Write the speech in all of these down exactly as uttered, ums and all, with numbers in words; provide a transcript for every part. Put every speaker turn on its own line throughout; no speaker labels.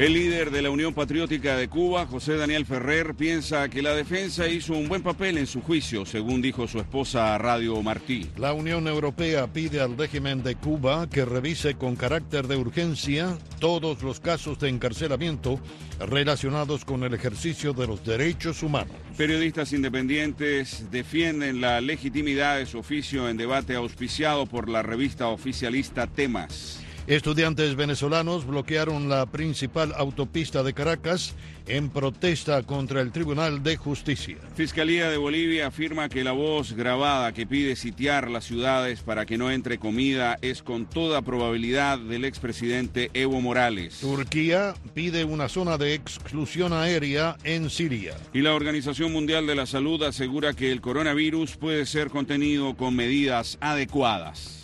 El líder de la Unión Patriótica de Cuba, José Daniel Ferrer, piensa que la defensa hizo un buen papel en su juicio, según dijo su esposa a Radio Martí.
La Unión Europea pide al régimen de Cuba que revise con carácter de urgencia todos los casos de encarcelamiento relacionados con el ejercicio de los derechos humanos.
Periodistas independientes defienden la legitimidad de su oficio en debate auspiciado por la revista oficialista Temas.
Estudiantes venezolanos bloquearon la principal autopista de Caracas en protesta contra el Tribunal de Justicia.
Fiscalía de Bolivia afirma que la voz grabada que pide sitiar las ciudades para que no entre comida es con toda probabilidad del expresidente Evo Morales.
Turquía pide una zona de exclusión aérea en Siria.
Y la Organización Mundial de la Salud asegura que el coronavirus puede ser contenido con medidas adecuadas.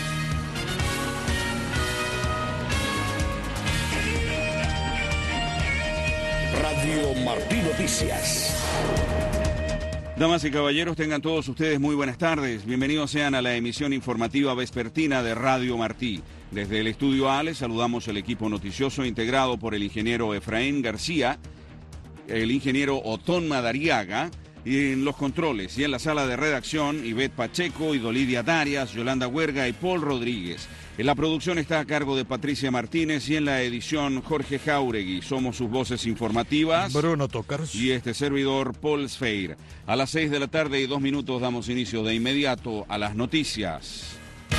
Radio Martí Noticias.
Damas y caballeros, tengan todos ustedes muy buenas tardes. Bienvenidos sean a la emisión informativa vespertina de Radio Martí. Desde el estudio A les saludamos el equipo noticioso integrado por el ingeniero Efraín García, el ingeniero Otón Madariaga, y en los controles y en la sala de redacción, Ivette Pacheco, Idolidia Darias, Yolanda Huerga y Paul Rodríguez. En la producción está a cargo de Patricia Martínez y en la edición Jorge Jauregui. Somos sus voces informativas,
Bruno Tocars
y este servidor, Paul Sfeir. A las seis de la tarde y dos minutos damos inicio de inmediato a las noticias.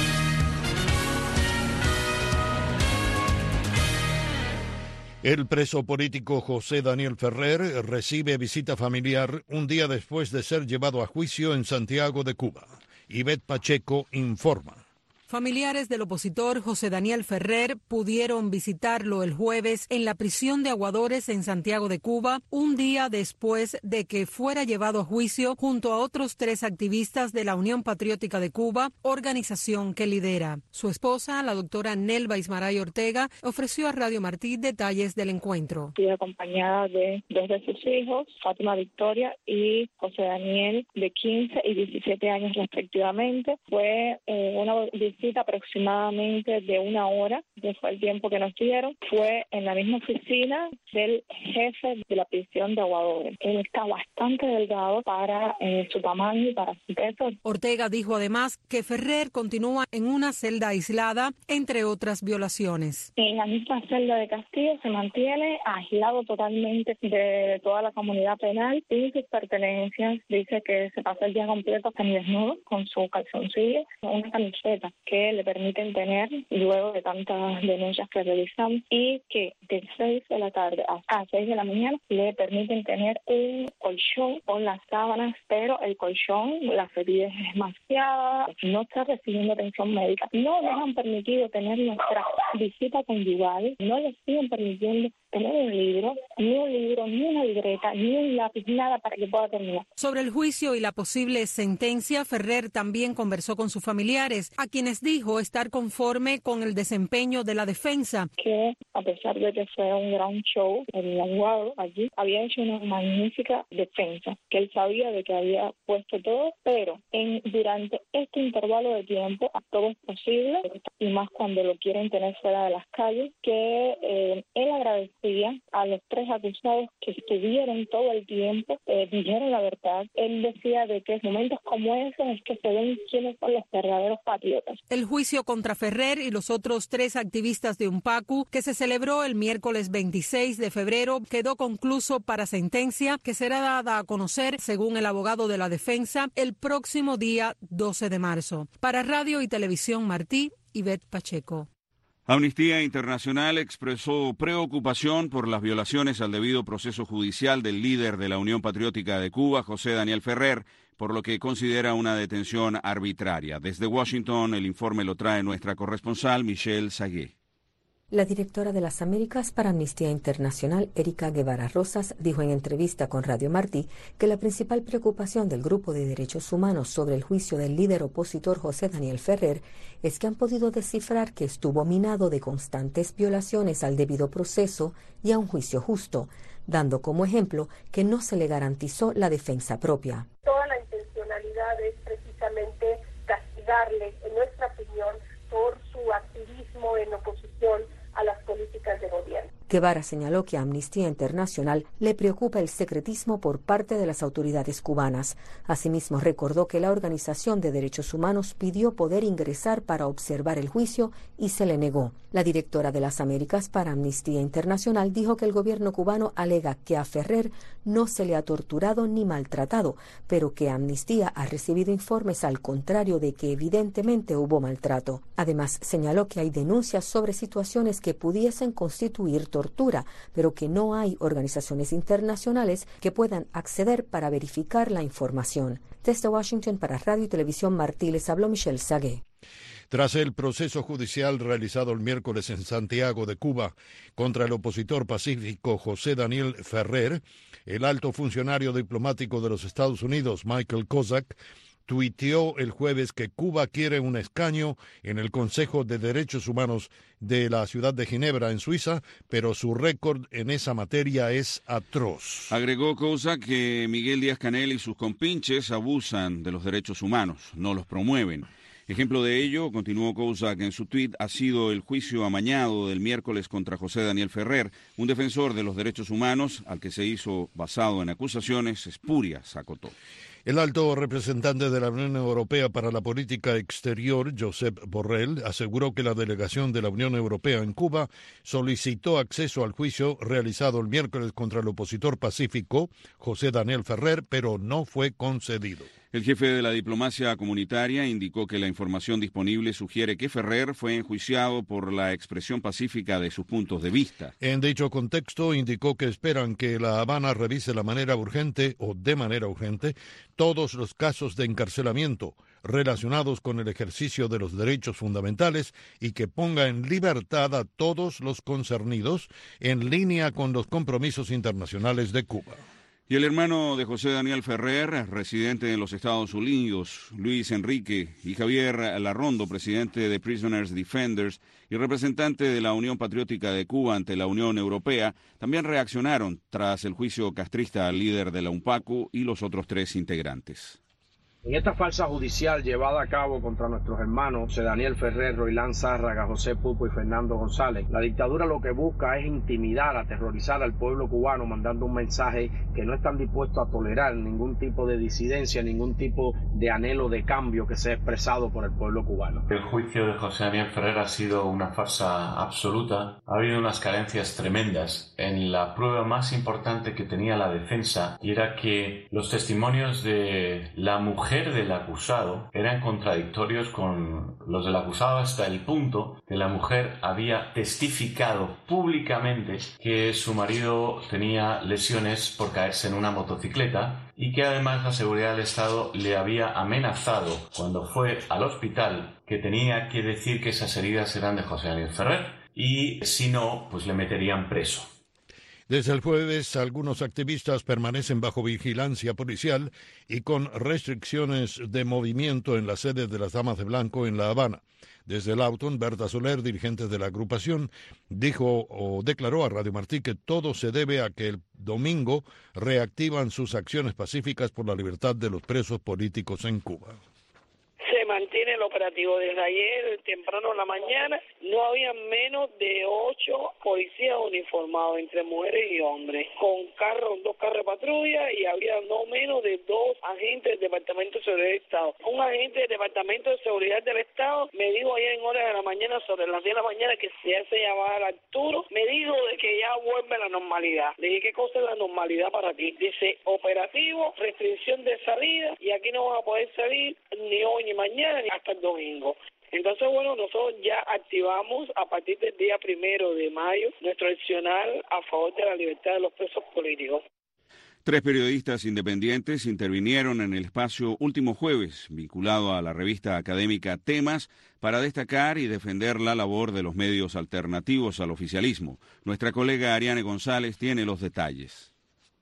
El preso político José Daniel Ferrer recibe visita familiar un día después de ser llevado a juicio en Santiago de Cuba. Ivette Pacheco informa.
Familiares del opositor José Daniel Ferrer pudieron visitarlo el jueves en la prisión de Aguadores en Santiago de Cuba, un día después de que fuera llevado a juicio junto a otros tres activistas de la Unión Patriótica de Cuba, organización que lidera. Su esposa, la doctora Nelva Ismaray Ortega, ofreció a Radio Martí detalles del encuentro.
Estoy acompañada de dos de sus hijos, Fátima Victoria y José Daniel, de quince y diecisiete años respectivamente. Fue eh, una visita aproximadamente de una hora, que fue el tiempo que nos dieron. Fue en la misma oficina del jefe de la prisión de Aguadores. Él está bastante delgado para eh, su tamaño y para su peso.
Ortega dijo además que Ferrer continúa en una celda aislada, entre otras violaciones.
En la misma celda de Castillo se mantiene aislado totalmente de toda la comunidad penal y sus pertenencias. Dice que se pasa el día completo semidesnudo con su calzoncillo, una camiseta que le permiten tener luego de tantas denuncias que realizamos, y que de seis de la tarde hasta seis de la mañana le permiten tener un colchón con las sábanas, pero el colchón, la ferida es demasiada, no está recibiendo atención médica, no les han permitido tener nuestra visita conyugal, no les siguen permitiendo tener un libro, ni un libro, ni una libreta, ni un lápiz, nada para que pueda terminar.
Sobre el juicio y la posible sentencia, Ferrer también conversó con sus familiares, a quienes dijo estar conforme con el desempeño de la defensa.
Que a pesar de que fue un gran show, el abogado allí había hecho una magnífica defensa, que él sabía de que había puesto todo, pero en durante este intervalo de tiempo todo es posible, y más cuando lo quieren tener fuera de las calles, que eh, él agradecía a los tres acusados que estuvieron todo el tiempo, eh, dijeron la verdad. Él decía de que en momentos como esos es que se ven quiénes son los verdaderos patriotas.
El juicio contra Ferrer y los otros tres activistas de UNPACU, que se celebró el miércoles veintiséis de febrero, quedó concluso para sentencia que será dada a conocer, según el abogado de la defensa, el próximo día doce de marzo. Para Radio y Televisión Martí, Ivette Pacheco.
Amnistía Internacional expresó preocupación por las violaciones al debido proceso judicial del líder de la Unión Patriótica de Cuba, José Daniel Ferrer, por lo que considera una detención arbitraria. Desde Washington, el informe lo trae nuestra corresponsal Michelle Sagué.
La directora de las Américas para Amnistía Internacional, Erika Guevara Rosas, dijo en entrevista con Radio Martí que la principal preocupación del Grupo de Derechos Humanos sobre el juicio del líder opositor José Daniel Ferrer es que han podido descifrar que estuvo minado de constantes violaciones al debido proceso y a un juicio justo, dando como ejemplo que no se le garantizó la defensa propia.
Toda la intencionalidad es precisamente castigarle, en nuestra opinión, por su activismo en oposición a las políticas de gobierno.
Guevara señaló que a Amnistía Internacional le preocupa el secretismo por parte de las autoridades cubanas. Asimismo, recordó que la Organización de Derechos Humanos pidió poder ingresar para observar el juicio y se le negó. La directora de las Américas para Amnistía Internacional dijo que el gobierno cubano alega que a Ferrer no se le ha torturado ni maltratado, pero que Amnistía ha recibido informes al contrario de que evidentemente hubo maltrato. Además, señaló que hay denuncias sobre situaciones que pudiesen constituir tortura, pero que no hay organizaciones internacionales que puedan acceder para verificar la información. Desde Washington para Radio y Televisión Martí les habló Michelle Sagué.
Tras el proceso judicial realizado el miércoles en Santiago de Cuba contra el opositor pacífico José Daniel Ferrer, el alto funcionario diplomático de los Estados Unidos, Michael Kozak, tuiteó el jueves que Cuba quiere un escaño en el Consejo de Derechos Humanos de la ciudad de Ginebra, en Suiza, pero su récord en esa materia es atroz.
Agregó Kozak que Miguel Díaz-Canel y sus compinches abusan de los derechos humanos, no los promueven. Ejemplo de ello, continuó Kozak en su tuit, ha sido el juicio amañado del miércoles contra José Daniel Ferrer, un defensor de los derechos humanos al que se hizo basado en acusaciones espurias, acotó.
El alto representante de la Unión Europea para la Política Exterior, Josep Borrell, aseguró que la delegación de la Unión Europea en Cuba solicitó acceso al juicio realizado el miércoles contra el opositor pacífico, José Daniel Ferrer, pero no fue concedido.
El jefe de la diplomacia comunitaria indicó que la información disponible sugiere que Ferrer fue enjuiciado por la expresión pacífica de sus puntos de vista.
En dicho contexto, indicó que esperan que La Habana revise la manera urgente o de manera urgente todos los casos de encarcelamiento relacionados con el ejercicio de los derechos fundamentales y que ponga en libertad a todos los concernidos en línea con los compromisos internacionales de Cuba.
Y el hermano de José Daniel Ferrer, residente en los Estados Unidos, Luis Enrique, y Javier Larrondo, presidente de Prisoners Defenders y representante de la Unión Patriótica de Cuba ante la Unión Europea, también reaccionaron tras el juicio castrista al líder de la UNPACU y los otros tres integrantes.
En esta farsa judicial llevada a cabo contra nuestros hermanos José Daniel Ferrer, Roilán Zárraga, José Pupo y Fernando González, la dictadura lo que busca es intimidar, aterrorizar al pueblo cubano, mandando un mensaje que no están dispuestos a tolerar ningún tipo de disidencia, ningún tipo de anhelo de cambio que sea expresado por el pueblo cubano.
El juicio de José Daniel Ferrer ha sido una farsa absoluta. Ha habido unas carencias tremendas en la prueba más importante que tenía la defensa, y era que los testimonios de la mujer del acusado eran contradictorios con los del acusado, hasta el punto que la mujer había testificado públicamente que su marido tenía lesiones por caerse en una motocicleta y que además la seguridad del Estado le había amenazado cuando fue al hospital que tenía que decir que esas heridas eran de José Daniel Ferrer y si no, pues le meterían preso.
Desde el jueves, algunos activistas permanecen bajo vigilancia policial y con restricciones de movimiento en la sede de las Damas de Blanco en La Habana. Desde Lawton, Berta Soler, dirigente de la agrupación, dijo o declaró a Radio Martí que todo se debe a que el domingo reactivan sus acciones pacíficas por la libertad de los presos políticos en Cuba.
Se mantiene el operativo desde ayer, temprano en la mañana. No había menos de ocho policías uniformados, entre mujeres y hombres, con carros, dos carros de patrulla, y había no menos de dos agentes del Departamento de Seguridad del Estado. Un agente del Departamento de Seguridad del Estado me dijo ayer en horas de la mañana, sobre las diez de la mañana, que si él se llamaba Arturo, me dijo de que ya vuelve la normalidad. Le dije, ¿qué cosa es la normalidad para ti? Dice, operativo, restricción de salida, y aquí no van a poder salir ni hoy ni mañana ni hasta el domingo. Entonces, bueno, nosotros ya activamos a partir del día primero de mayo nuestro accionar a favor de la libertad de los presos políticos.
Tres periodistas independientes intervinieron en el espacio último jueves, vinculado a la revista académica Temas, para destacar y defender la labor de los medios alternativos al oficialismo. Nuestra colega Ariane González tiene los detalles.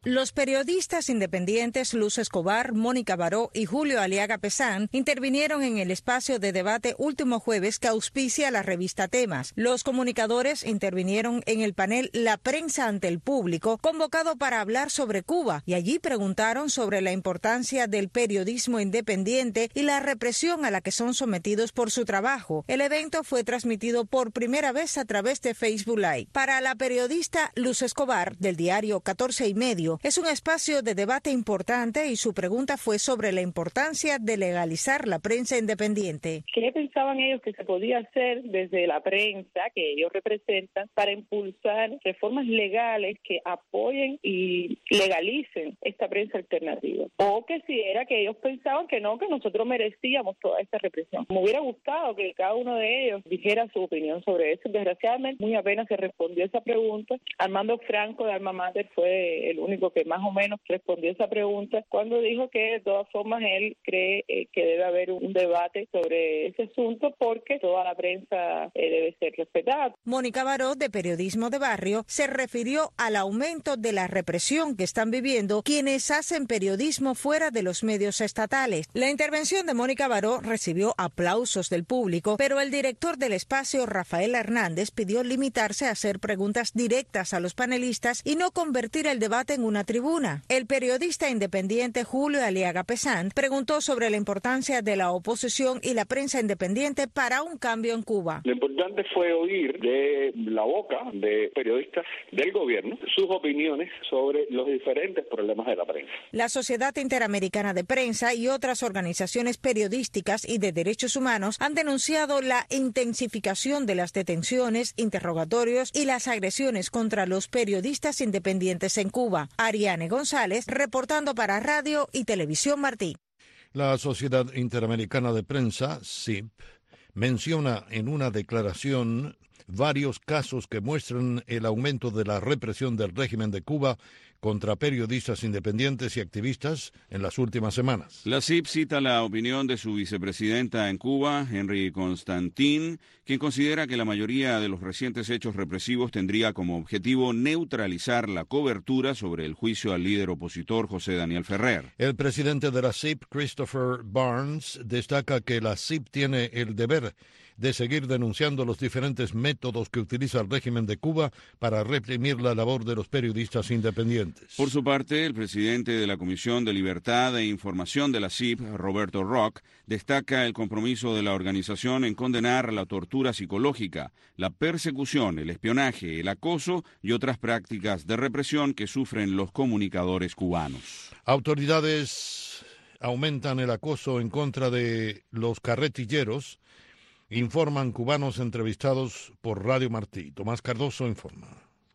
Los periodistas independientes Luz Escobar, Mónica Baró y Julio Aliaga Pesán intervinieron en el espacio de debate último jueves que auspicia la revista Temas. Los comunicadores intervinieron en el panel La prensa ante el público, convocado para hablar sobre Cuba, y allí preguntaron sobre la importancia del periodismo independiente y la represión a la que son sometidos por su trabajo. El evento fue transmitido por primera vez a través de Facebook Live. Para la periodista Luz Escobar, del diario catorce y medio, es un espacio de debate importante y su pregunta fue sobre la importancia de legalizar la prensa independiente.
¿Qué pensaban ellos que se podía hacer desde la prensa que ellos representan para impulsar reformas legales que apoyen y legalicen esta prensa alternativa? O que si era que ellos pensaban que no, que nosotros merecíamos toda esta represión. Me hubiera gustado que cada uno de ellos dijera su opinión sobre eso. Desgraciadamente, muy apenas se respondió esa pregunta. Armando Franco de Alma Mater fue el único que más o menos respondió esa pregunta cuando dijo que de todas formas él cree eh, que debe haber un debate sobre ese asunto porque toda la prensa eh, debe ser respetada.
Mónica Baró, de Periodismo de Barrio, se refirió al aumento de la represión que están viviendo quienes hacen periodismo fuera de los medios estatales. La intervención de Mónica Baró recibió aplausos del público, pero el director del espacio, Rafael Hernández, pidió limitarse a hacer preguntas directas a los panelistas y no convertir el debate en una tribuna. El periodista independiente Julio Aliaga Pesán preguntó sobre la importancia de la oposición y la prensa independiente para un cambio en Cuba.
Lo importante fue oír de la boca de periodistas del gobierno sus opiniones sobre los diferentes problemas de la prensa.
La Sociedad Interamericana de Prensa y otras organizaciones periodísticas y de derechos humanos han denunciado la intensificación de las detenciones, interrogatorios y las agresiones contra los periodistas independientes en Cuba. Ariane González, reportando para Radio y Televisión Martí.
La Sociedad Interamericana de Prensa, S I P, menciona en una declaración varios casos que muestran el aumento de la represión del régimen de Cuba contra periodistas independientes y activistas en las últimas semanas.
La C I P cita la opinión de su vicepresidenta en Cuba, Henry Constantin, quien considera que la mayoría de los recientes hechos represivos tendría como objetivo neutralizar la cobertura sobre el juicio al líder opositor José Daniel Ferrer.
El presidente de la C I P, Christopher Barnes, destaca que la C I P tiene el deber de seguir denunciando los diferentes métodos que utiliza el régimen de Cuba para reprimir la labor de los periodistas independientes.
Por su parte, el presidente de la Comisión de Libertad e Información de la C I P, Roberto Rock, destaca el compromiso de la organización en condenar la tortura psicológica, la persecución, el espionaje, el acoso y otras prácticas de represión que sufren los comunicadores cubanos.
Autoridades aumentan el acoso en contra de los carretilleros, informan cubanos entrevistados por Radio Martí. Tomás Cardoso informa.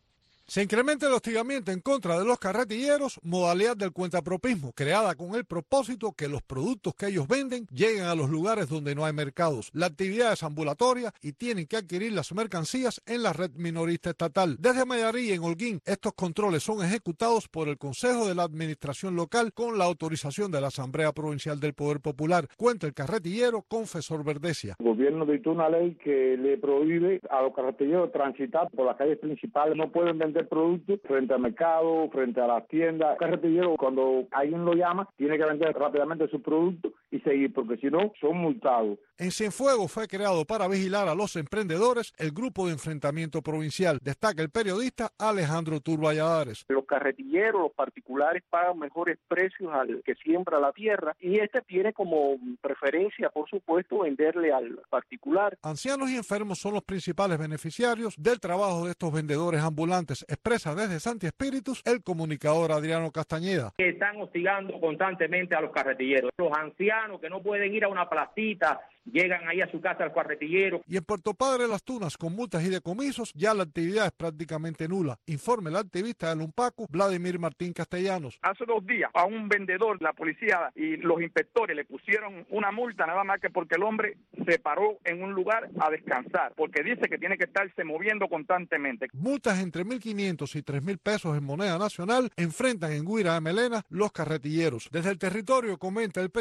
Se incrementa el hostigamiento en contra de los carretilleros, modalidad del cuentapropismo, creada con el propósito que los productos que ellos venden lleguen a los lugares donde no hay mercados. La actividad es ambulatoria y tienen que adquirir las mercancías en la red minorista estatal. Desde Mayarí y en Holguín, estos controles son ejecutados por el Consejo de la Administración Local con la autorización de la Asamblea Provincial del Poder Popular, cuenta el carretillero Confesor Verdesia.
El gobierno dictó una ley que le prohíbe a los carretilleros transitar por las calles principales, no pueden vender productos frente al mercado, frente a las tiendas. El carretillero, cuando alguien lo llama, tiene que vender rápidamente sus productos y seguir, porque si no, son multados.
En Cienfuegos fue creado para vigilar a los emprendedores el Grupo de Enfrentamiento Provincial, destaca el periodista Alejandro Turballadares.
Los carretilleros, los particulares pagan mejores precios al que siembra la tierra y este tiene como preferencia, por supuesto, venderle al particular.
Ancianos y enfermos son los principales beneficiarios del trabajo de estos vendedores ambulantes, expresa desde Santi Espíritus el comunicador Adriano Castañeda.
Están hostigando constantemente a los carretilleros. Los ancianos que no pueden ir a una placita, llegan ahí a su casa al carretillero.
Y en Puerto Padre Las Tunas, con multas y decomisos, ya la actividad es prácticamente nula. Informe el activista del Unpacu, Vladimir Martín Castellanos.
Hace dos días a un vendedor, la policía y los inspectores le pusieron una multa nada más que porque el hombre se paró en un lugar a descansar, porque dice que tiene que estarse moviendo constantemente.
Multas entre mil quinientos y tres mil pesos en moneda nacional enfrentan en Guira de Melena los carretilleros. Desde el territorio, comenta el periodista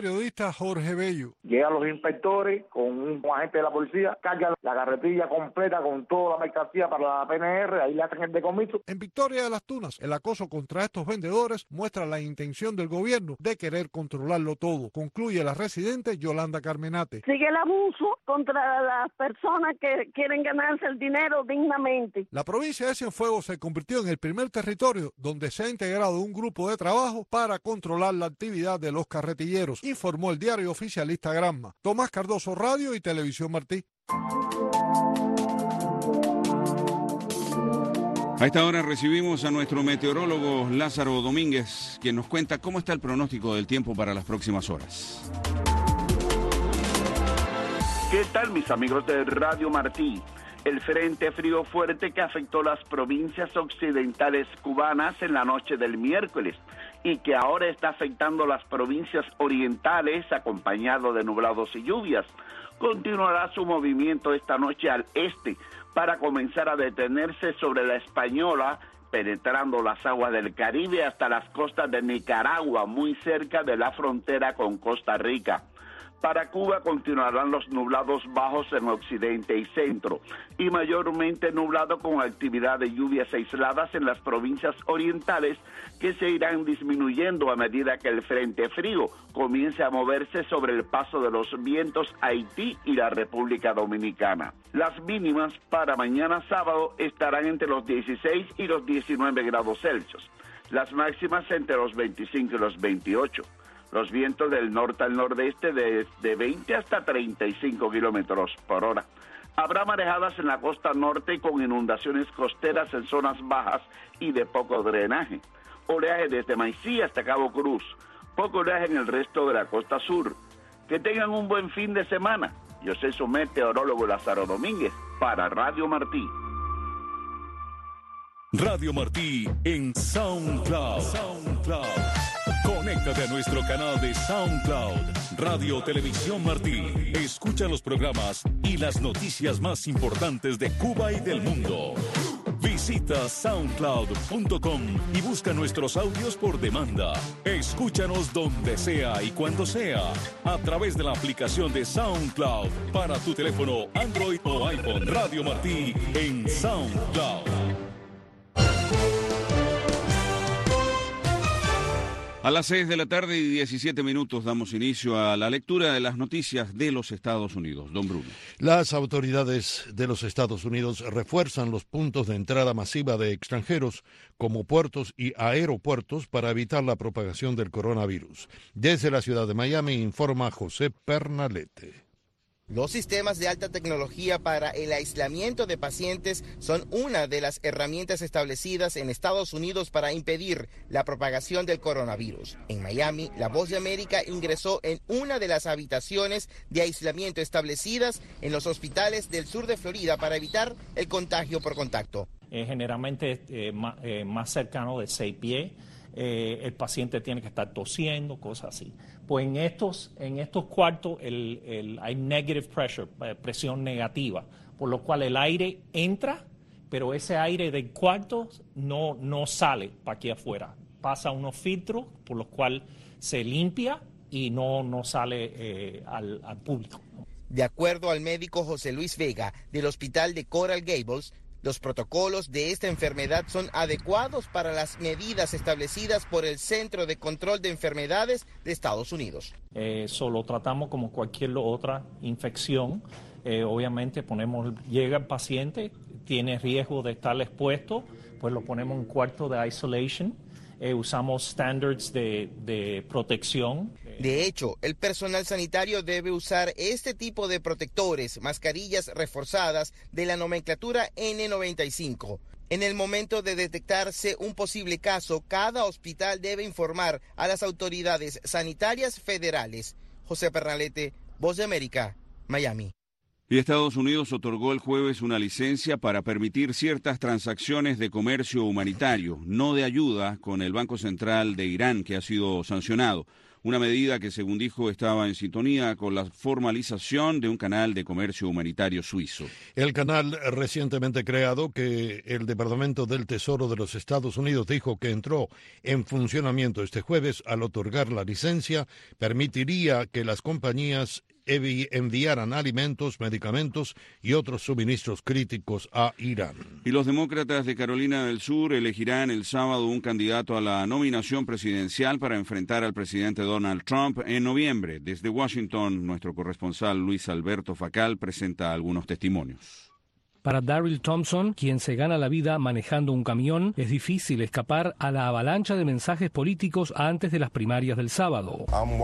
María Jorge Bello.
Llegan los inspectores con un agente de la policía, cargan la carretilla completa con toda la mercancía para la P N R, ahí le hacen el decomiso.
En Victoria de las Tunas, el acoso contra estos vendedores muestra la intención del gobierno de querer controlarlo todo. Concluye la residente Yolanda Carmenate.
Sigue el abuso contra las personas que quieren ganarse el dinero dignamente.
La provincia de Cienfuegos se convirtió en el primer territorio donde se ha integrado un grupo de trabajo para controlar la actividad de los carretilleros, informó el diario oficialista Granma. Tomás Cardoso, Radio y Televisión Martí.
A esta hora recibimos a nuestro meteorólogo Lázaro Domínguez, quien nos cuenta cómo está el pronóstico del tiempo para las próximas horas.
¿Qué tal, mis amigos de Radio Martí? El frente frío fuerte que afectó las provincias occidentales cubanas en la noche del miércoles y que ahora está afectando las provincias orientales acompañado de nublados y lluvias, continuará su movimiento esta noche al este para comenzar a detenerse sobre la Española, penetrando las aguas del Caribe hasta las costas de Nicaragua, muy cerca de la frontera con Costa Rica. Para Cuba continuarán los nublados bajos en occidente y centro, y mayormente nublado con actividad de lluvias aisladas en las provincias orientales que se irán disminuyendo a medida que el frente frío comience a moverse sobre el paso de los vientos Haití y la República Dominicana. Las mínimas para mañana sábado estarán entre los dieciséis y los diecinueve grados Celsius, las máximas entre los veinticinco y los veintiocho. Los vientos del norte al nordeste de, de veinte hasta treinta y cinco kilómetros por hora. Habrá marejadas en la costa norte con inundaciones costeras en zonas bajas y de poco drenaje. Oleaje desde Maicí hasta Cabo Cruz. Poco oleaje en el resto de la costa sur. Que tengan un buen fin de semana. Yo soy su meteorólogo Lázaro Domínguez para Radio Martí.
Radio Martí en SoundCloud. SoundCloud. Conéctate a nuestro canal de SoundCloud, Radio Televisión Martí. Escucha los programas y las noticias más importantes de Cuba y del mundo. Visita soundcloud punto com y busca nuestros audios por demanda. Escúchanos donde sea y cuando sea, a través de la aplicación de SoundCloud para tu teléfono Android o iPhone. Radio Martí en SoundCloud.
A las seis de la tarde y diecisiete minutos damos inicio a la lectura de las noticias de los Estados Unidos. Don Bruno.
Las autoridades de los Estados Unidos refuerzan los puntos de entrada masiva de extranjeros como puertos y aeropuertos para evitar la propagación del coronavirus. Desde la ciudad de Miami informa José Pernalete.
Los sistemas de alta tecnología para el aislamiento de pacientes son una de las herramientas establecidas en Estados Unidos para impedir la propagación del coronavirus. En Miami, La Voz de América ingresó en una de las habitaciones de aislamiento establecidas en los hospitales del sur de Florida para evitar el contagio por contacto.
Eh, generalmente eh, más, eh, más cercano de seis pies. Eh, el paciente tiene que estar tosiendo, cosas así. Pues en estos, en estos cuartos el, el, hay negative pressure, presión negativa, por lo cual el aire entra, pero ese aire del cuarto no, no sale para aquí afuera. Pasa unos filtros, por los cuales se limpia y no, no sale eh, al, al público.
De acuerdo al médico José Luis Vega del hospital de Coral Gables, los protocolos de esta enfermedad son adecuados para las medidas establecidas por el Centro de Control de Enfermedades de Estados Unidos.
Eh, solo tratamos como cualquier otra infección. Eh, obviamente ponemos, llega el paciente, tiene riesgo de estar expuesto, pues lo ponemos en un cuarto de isolation. Eh, usamos standards de, de protección.
De hecho, el personal sanitario debe usar este tipo de protectores, mascarillas reforzadas de la nomenclatura N noventa y cinco. En el momento de detectarse un posible caso, cada hospital debe informar a las autoridades sanitarias federales. José Pernalete, Voz de América, Miami.
Y Estados Unidos otorgó el jueves una licencia para permitir ciertas transacciones de comercio humanitario, no de ayuda, con el Banco Central de Irán, que ha sido sancionado. una medida que, según dijo, estaba en sintonía con la formalización de un canal de comercio humanitario suizo.
El canal recientemente creado, que el Departamento del Tesoro de los Estados Unidos dijo que entró en funcionamiento este jueves al otorgar la licencia, permitiría que las compañías enviaran alimentos, medicamentos y otros suministros críticos a Irán.
Y los demócratas de Carolina del Sur elegirán el sábado un candidato a la nominación presidencial para enfrentar al presidente Donald Trump en noviembre. Desde Washington, nuestro corresponsal Luis Alberto Facal presenta algunos testimonios.
Para Daryl Thompson, quien se gana la vida manejando un camión, es difícil escapar a la avalancha de mensajes políticos antes de las primarias del sábado.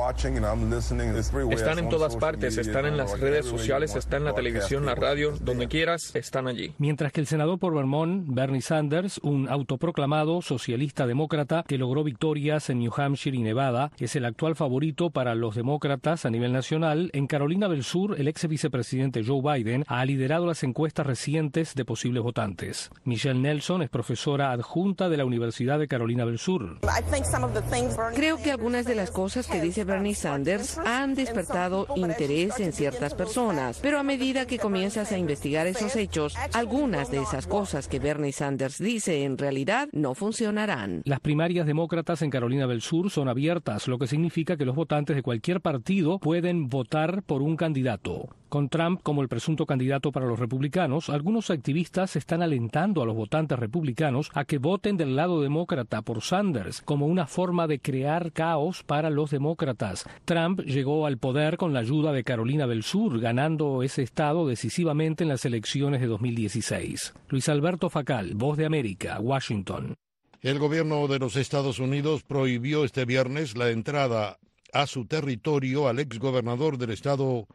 Están en todas partes, están en las redes sociales, están en la televisión, la radio, donde quieras, están allí.
Mientras que el senador por Vermont, Bernie Sanders, un autoproclamado socialista demócrata que logró victorias en New Hampshire y Nevada, es el actual favorito para los demócratas a nivel nacional. En Carolina del Sur, el ex vicepresidente Joe Biden ha liderado las encuestas recientes de posibles votantes. Michelle Nelson es profesora adjunta de la Universidad de Carolina del Sur.
Creo que algunas de las cosas que dice Bernie Sanders han despertado interés en ciertas personas, pero a medida que comienzas a investigar esos hechos, algunas de esas cosas que Bernie Sanders dice en realidad no funcionarán.
Las primarias demócratas en Carolina del Sur son abiertas, lo que significa que los votantes de cualquier partido pueden votar por un candidato. Con Trump como el presunto candidato para los republicanos, algunos activistas están alentando a los votantes republicanos a que voten del lado demócrata por Sanders como una forma de crear caos para los demócratas. Trump llegó al poder con la ayuda de Carolina del Sur, ganando ese estado decisivamente en las elecciones de dos mil dieciséis. Luis Alberto Facal, Voz de América, Washington.
El gobierno de los Estados Unidos prohibió este viernes la entrada a su territorio al exgobernador del estado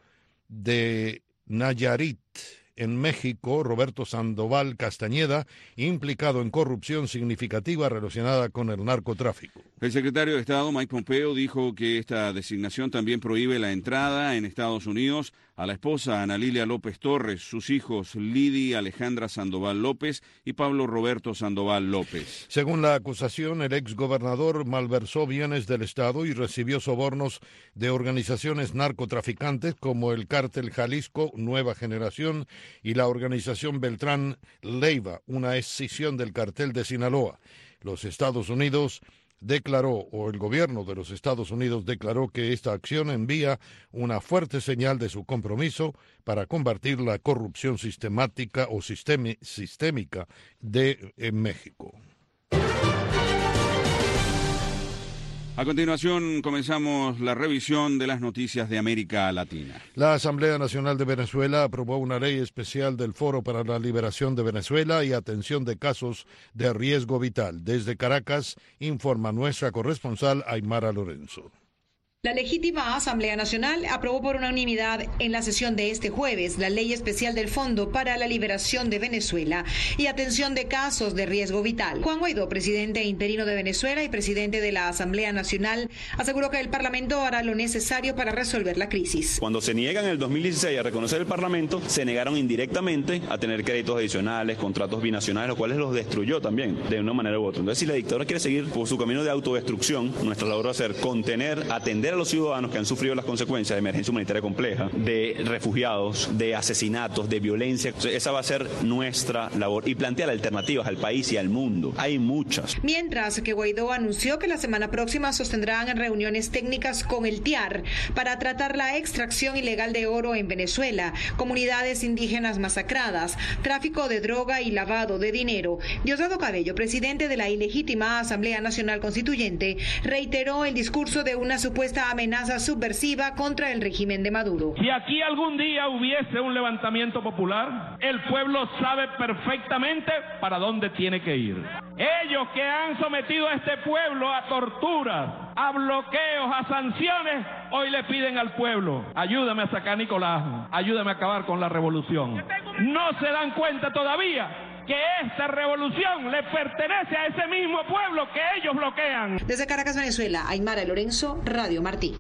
de Nayarit, en México, Roberto Sandoval Castañeda, implicado en corrupción significativa relacionada con el narcotráfico.
El secretario de Estado, Mike Pompeo, dijo que esta designación también prohíbe la entrada en Estados Unidos a la esposa Ana Lilia López Torres, sus hijos Lidy Alejandra Sandoval López y Pablo Roberto Sandoval López.
Según la acusación, el exgobernador malversó bienes del Estado y recibió sobornos de organizaciones narcotraficantes como el Cártel Jalisco Nueva Generación y la organización Beltrán Leiva, una escisión del cartel de Sinaloa. Los Estados Unidos declaró, o el gobierno de los Estados Unidos declaró que esta acción envía una fuerte señal de su compromiso para combatir la corrupción sistemática o sistemi- sistémica de en México.
A continuación, comenzamos la revisión de las noticias de América Latina.
La Asamblea Nacional de Venezuela aprobó una ley especial del Foro para la Liberación de Venezuela y atención de casos de riesgo vital. Desde Caracas, informa nuestra corresponsal Aymara Lorenzo.
La legítima Asamblea Nacional aprobó por unanimidad en la sesión de este jueves la ley especial del Fondo para la Liberación de Venezuela y atención de casos de riesgo vital. Juan Guaidó, presidente interino de Venezuela y presidente de la Asamblea Nacional, aseguró que el Parlamento hará lo necesario para resolver la crisis.
Cuando se niegan en el dos mil dieciséis a reconocer el Parlamento, se negaron indirectamente a tener créditos adicionales, contratos binacionales, los cuales los destruyó también de una manera u otra. Entonces, si la dictadura quiere seguir por su camino de autodestrucción, nuestra labor va a ser contener, atender a los ciudadanos que han sufrido las consecuencias de emergencia humanitaria compleja, de refugiados, de asesinatos, de violencia. Entonces, esa va a ser nuestra labor y plantear alternativas al país y al mundo. Hay muchas.
Mientras que Guaidó anunció que la semana próxima sostendrán reuniones técnicas con el T I A R para tratar la extracción ilegal de oro en Venezuela, comunidades indígenas masacradas, tráfico de droga y lavado de dinero. Diosdado Cabello, presidente de la ilegítima Asamblea Nacional Constituyente, reiteró el discurso de una supuesta amenaza subversiva contra el régimen de Maduro.
Si aquí algún día hubiese un levantamiento popular, el pueblo sabe perfectamente para dónde tiene que ir. Ellos que han sometido a este pueblo a torturas, a bloqueos, a sanciones, hoy le piden al pueblo, ayúdame a sacar a Nicolás, ayúdame a acabar con la revolución. No se dan cuenta todavía que esta revolución le pertenece a ese mismo pueblo que ellos bloquean.
Desde Caracas, Venezuela, Aymara Lorenzo, Radio Martí.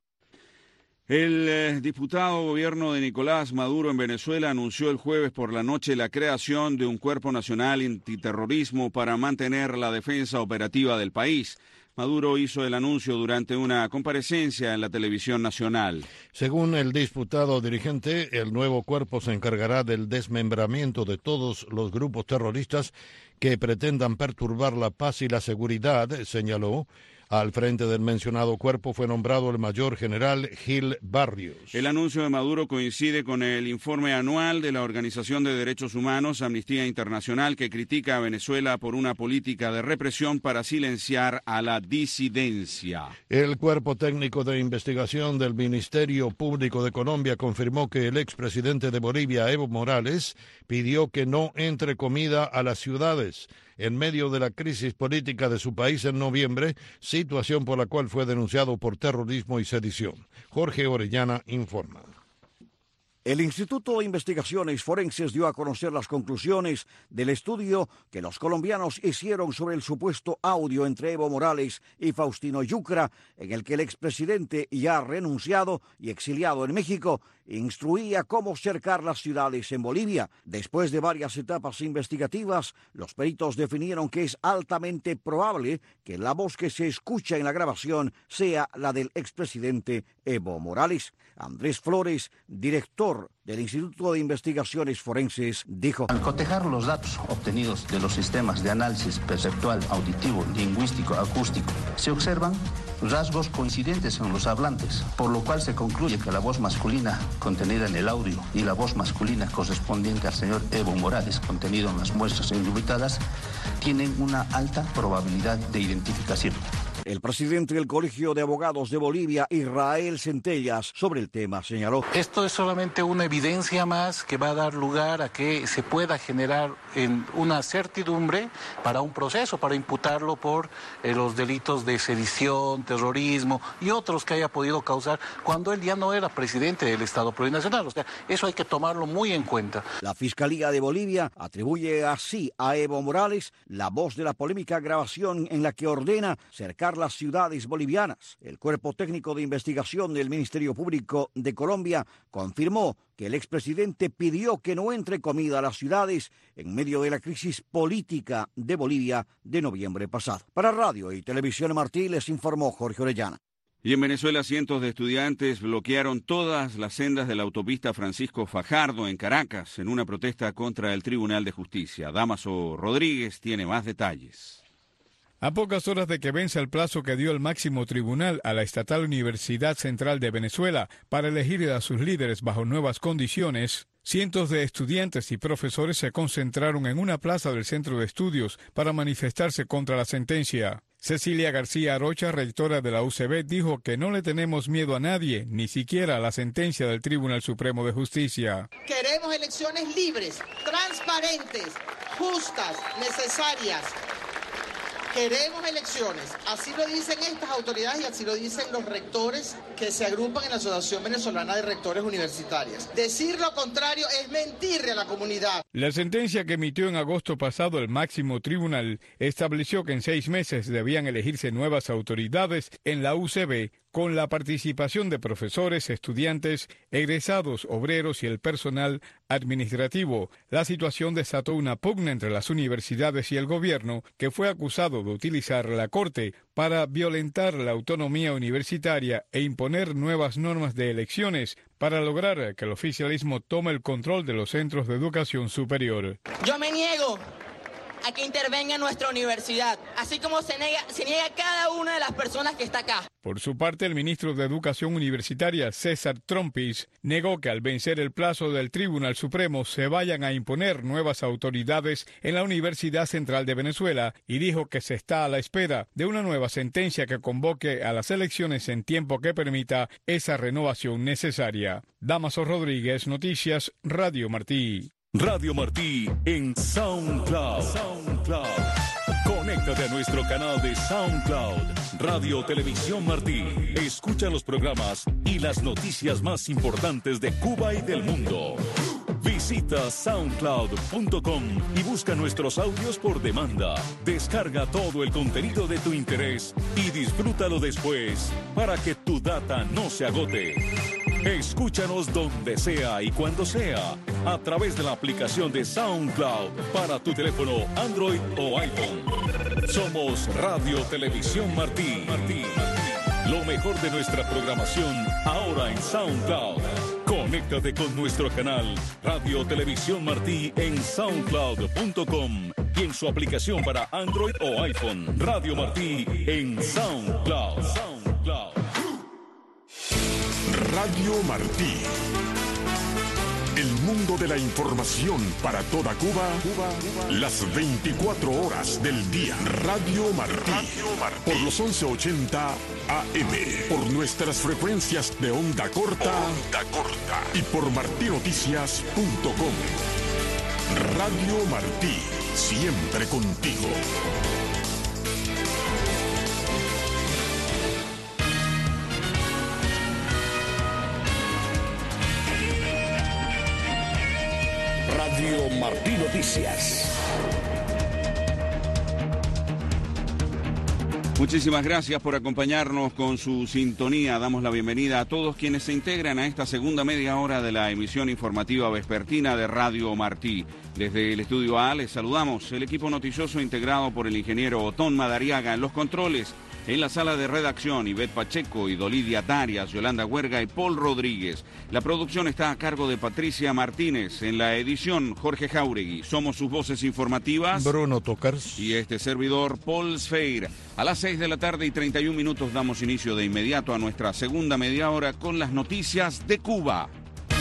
El eh, diputado gobierno de Nicolás Maduro en Venezuela anunció el jueves por la noche la creación de un cuerpo nacional antiterrorismo para mantener la defensa operativa del país. Maduro hizo el anuncio durante una comparecencia en la televisión nacional.
Según el diputado dirigente, el nuevo cuerpo se encargará del desmembramiento de todos los grupos terroristas que pretendan perturbar la paz y la seguridad, señaló. Al frente del mencionado cuerpo fue nombrado el mayor general Gil Barrios.
El anuncio de Maduro coincide con el informe anual de la Organización de Derechos Humanos Amnistía Internacional, que critica a Venezuela por una política de represión para silenciar a la disidencia.
El Cuerpo Técnico de Investigación del Ministerio Público de Colombia confirmó que el expresidente de Bolivia, Evo Morales, pidió que no entre comida a las ciudades en medio de la crisis política de su país en noviembre, situación por la cual fue denunciado por terrorismo y sedición. Jorge Orellana informa.
El Instituto de Investigaciones Forenses dio a conocer las conclusiones del estudio que los colombianos hicieron sobre el supuesto audio entre Evo Morales y Faustino Yucra, en el que el expresidente, ya renunciado y exiliado en México, instruía cómo cercar las ciudades en Bolivia. Después de varias etapas investigativas, los peritos definieron que es altamente probable que la voz que se escucha en la grabación sea la del expresidente Evo Morales. Andrés Flores, director del Instituto de Investigaciones Forenses, dijo:
al cotejar los datos obtenidos de los sistemas de análisis perceptual, auditivo, lingüístico, acústico, se observan rasgos coincidentes en los hablantes, por lo cual se concluye que la voz masculina contenida en el audio y la voz masculina correspondiente al señor Evo Morales, contenido en las muestras indubitadas, tienen una alta probabilidad de identificación.
El presidente del Colegio de Abogados de Bolivia, Israel Centellas, sobre el tema señaló:
esto es solamente una evidencia más que va a dar lugar a que se pueda generar en una certidumbre para un proceso, para imputarlo por eh, los delitos de sedición, terrorismo y otros que haya podido causar cuando él ya no era presidente del Estado Plurinacional. O sea, eso hay que tomarlo muy en cuenta.
La Fiscalía de Bolivia atribuye así a Evo Morales la voz de la polémica grabación en la que ordena cercar las ciudades bolivianas. El Cuerpo Técnico de Investigación del Ministerio Público de Colombia confirmó que el expresidente pidió que no entre comida a las ciudades en medio de la crisis política de Bolivia de noviembre pasado. Para Radio y Televisión Martí les informó Jorge Orellana.
Y en Venezuela, cientos de estudiantes bloquearon todas las sendas de la autopista Francisco Fajardo en Caracas en una protesta contra el Tribunal de Justicia. Damaso Rodríguez tiene más detalles.
A pocas horas de que venza el plazo que dio el máximo tribunal a la Estatal Universidad Central de Venezuela para elegir a sus líderes bajo nuevas condiciones, cientos de estudiantes y profesores se concentraron en una plaza del centro de estudios para manifestarse contra la sentencia. Cecilia García Arocha, rectora de la U C B, dijo que no le tenemos miedo a nadie, ni siquiera a la sentencia del Tribunal Supremo de Justicia.
Queremos elecciones libres, transparentes, justas, necesarias. Queremos elecciones, así lo dicen estas autoridades y así lo dicen los rectores que se agrupan en la Asociación Venezolana de Rectores Universitarios. Decir lo contrario es mentirle a la comunidad.
La sentencia que emitió en agosto pasado el máximo tribunal estableció que en seis meses debían elegirse nuevas autoridades en la U C B con la participación de profesores, estudiantes, egresados, obreros y el personal administrativo. La situación desató una pugna entre las universidades y el gobierno, que fue acusado de utilizar la Corte para violentar la autonomía universitaria e imponer nuevas normas de elecciones para lograr que el oficialismo tome el control de los centros de educación superior.
Yo me niego a que intervenga en nuestra universidad, así como se niega, se niega cada una de las personas que está acá.
Por su parte, el ministro de Educación Universitaria, César Trompis, negó que al vencer el plazo del Tribunal Supremo se vayan a imponer nuevas autoridades en la Universidad Central de Venezuela y dijo que se está a la espera de una nueva sentencia que convoque a las elecciones en tiempo que permita esa renovación necesaria. Damaso Rodríguez, Noticias, Radio Martí.
Radio Martí en SoundCloud. SoundCloud. Conéctate a nuestro canal de SoundCloud. Radio Televisión Martí. Escucha los programas y las noticias más importantes de Cuba y del mundo. Visita soundcloud punto com y busca nuestros audios por demanda. Descarga todo el contenido de tu interés y disfrútalo después para que tu data no se agote. Escúchanos donde sea y cuando sea a través de la aplicación de SoundCloud para tu teléfono Android o iPhone. Somos Radio Televisión Martí. Martí. Lo mejor de nuestra programación ahora en SoundCloud. Conéctate con nuestro canal Radio Televisión Martí en soundcloud punto com y en su aplicación para Android o iPhone. Radio Martí en SoundCloud. SoundCloud.
Radio Martí. El mundo de la información para toda Cuba, Cuba, Cuba. Las veinticuatro horas del día. Radio Martí. Radio Martí. Por los once ochenta A M. Por nuestras frecuencias de onda corta. Onda corta. Y por martinoticias punto com. Radio Martí. Siempre contigo.
Radio Martí Noticias.
Muchísimas gracias por acompañarnos con su sintonía. Damos la bienvenida a todos quienes se integran a esta segunda media hora de la emisión informativa vespertina de Radio Martí. Desde el estudio A les saludamos el equipo noticioso integrado por el ingeniero Otón Madariaga en los controles. En la sala de redacción, Ivette Pacheco, Idolidia Darias, Yolanda Huerga y Paul Rodríguez. La producción está a cargo de Patricia Martínez. En la edición, Jorge Jauregui. Somos sus voces informativas.
Bruno Tocars.
Y este servidor, Paul Sfeir. A las seis de la tarde y treinta y un minutos damos inicio de inmediato a nuestra segunda media hora con las noticias de Cuba.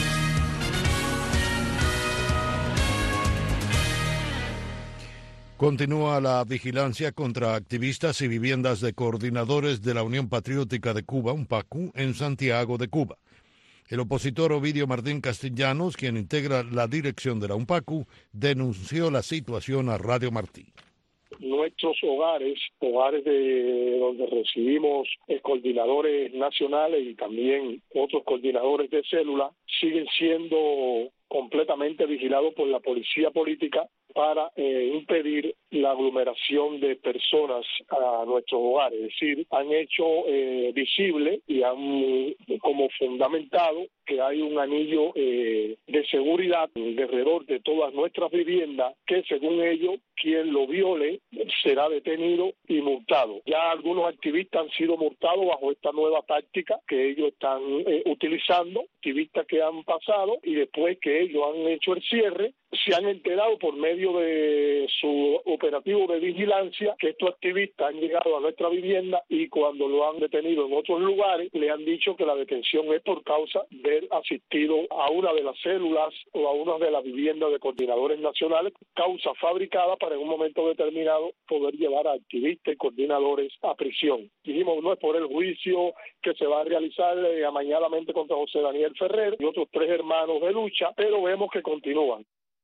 Continúa la vigilancia contra activistas y viviendas de coordinadores de la Unión Patriótica de Cuba, UNPACU, en Santiago de Cuba. El opositor Ovidio Martín Castellanos, quien integra la dirección de la UNPACU, denunció la situación a Radio Martí.
Nuestros hogares, hogares de donde recibimos coordinadores nacionales y también otros coordinadores de célula, siguen siendo completamente vigilados por la policía política para eh, impedir la aglomeración de personas a nuestros hogares. Es decir, han hecho eh, visible y han como fundamentado que hay un anillo eh, de seguridad alrededor de todas nuestras viviendas que, según ellos, quien lo viole será detenido y multado. Ya algunos activistas han sido multados bajo esta nueva táctica que ellos están eh, utilizando, activistas que han pasado y después que ellos han hecho el cierre, se han enterado por medio de su operativo de vigilancia que estos activistas han llegado a nuestra vivienda y cuando lo han detenido en otros lugares le han dicho que la detención es por causa de haber asistido a una de las células o a una de las viviendas de coordinadores nacionales, causa fabricada para en un momento determinado poder llevar a activistas y coordinadores a prisión. Dijimos, no es por el juicio que se va a realizar eh, amañadamente contra José Daniel Ferrer y otros tres hermanos de lucha, pero vemos que continúan.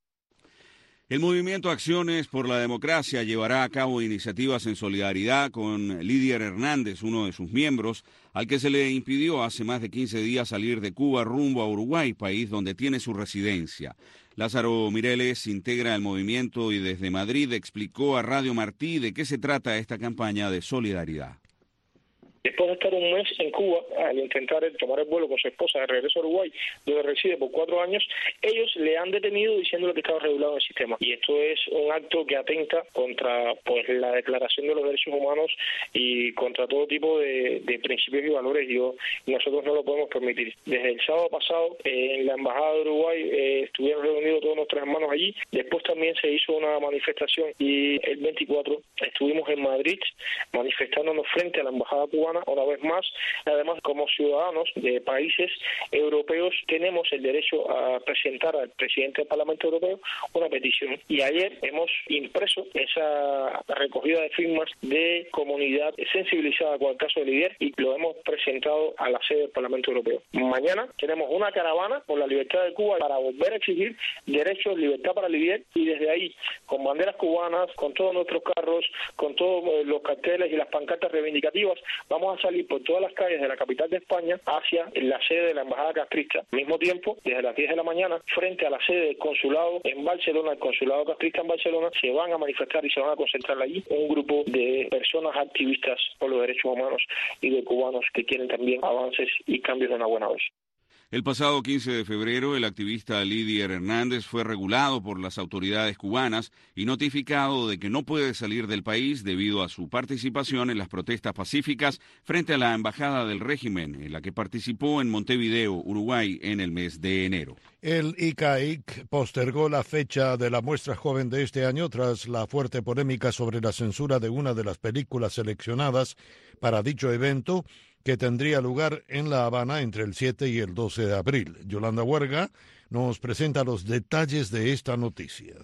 El movimiento Acciones por la Democracia llevará a cabo iniciativas en solidaridad con Lidier Hernández, uno de sus miembros, al que se le impidió hace más de quince días salir de Cuba rumbo a Uruguay, país donde tiene su residencia. Lázaro Mireles integra el movimiento y desde Madrid explicó a Radio Martí de qué se trata esta campaña de solidaridad.
Después de estar un mes en Cuba, al intentar tomar el vuelo con su esposa de regreso a Uruguay, donde reside por cuatro años, ellos le han detenido diciéndole que estaba regulado en el sistema. Y esto es un acto que atenta contra pues la Declaración de los Derechos Humanos y contra todo tipo de, de principios y valores. Y yo, nosotros no lo podemos permitir. Desde el sábado pasado, eh, en la Embajada de Uruguay, eh, estuvieron reunidos todos nuestros hermanos allí. Después también se hizo una manifestación y el veinticuatro estuvimos en Madrid manifestándonos frente a la Embajada cubana. Una vez más, además, como ciudadanos de países europeos tenemos el derecho a presentar al presidente del Parlamento Europeo una petición. Y ayer hemos impreso esa recogida de firmas de comunidad sensibilizada con el caso de Lidier y lo hemos presentado a la sede del Parlamento Europeo. Mañana tenemos una caravana por la libertad de Cuba para volver a exigir derechos, libertad para Lidier y desde ahí, con banderas cubanas, con todos nuestros carros, con todos los carteles y las pancartas reivindicativas, vamos a salir por todas las calles de la capital de España hacia la sede de la Embajada castrista. Al mismo tiempo, desde las diez de la mañana, frente a la sede del consulado en Barcelona, el consulado castrista en Barcelona, se van a manifestar y se van a concentrar allí un grupo de personas activistas por los derechos humanos y de cubanos que quieren también avances y cambios de una buena vez.
El pasado quince de febrero, el activista Lidier Hernández fue regulado por las autoridades cubanas y notificado de que no puede salir del país debido a su participación en las protestas pacíficas frente a la embajada del régimen, en la que participó en Montevideo, Uruguay, en el mes de enero.
El I C A I C postergó la fecha de la muestra joven de este año tras la fuerte polémica sobre la censura de una de las películas seleccionadas para dicho evento, que tendría lugar en La Habana entre el siete y el doce de abril. Yolanda Huerga nos presenta los detalles de esta noticia.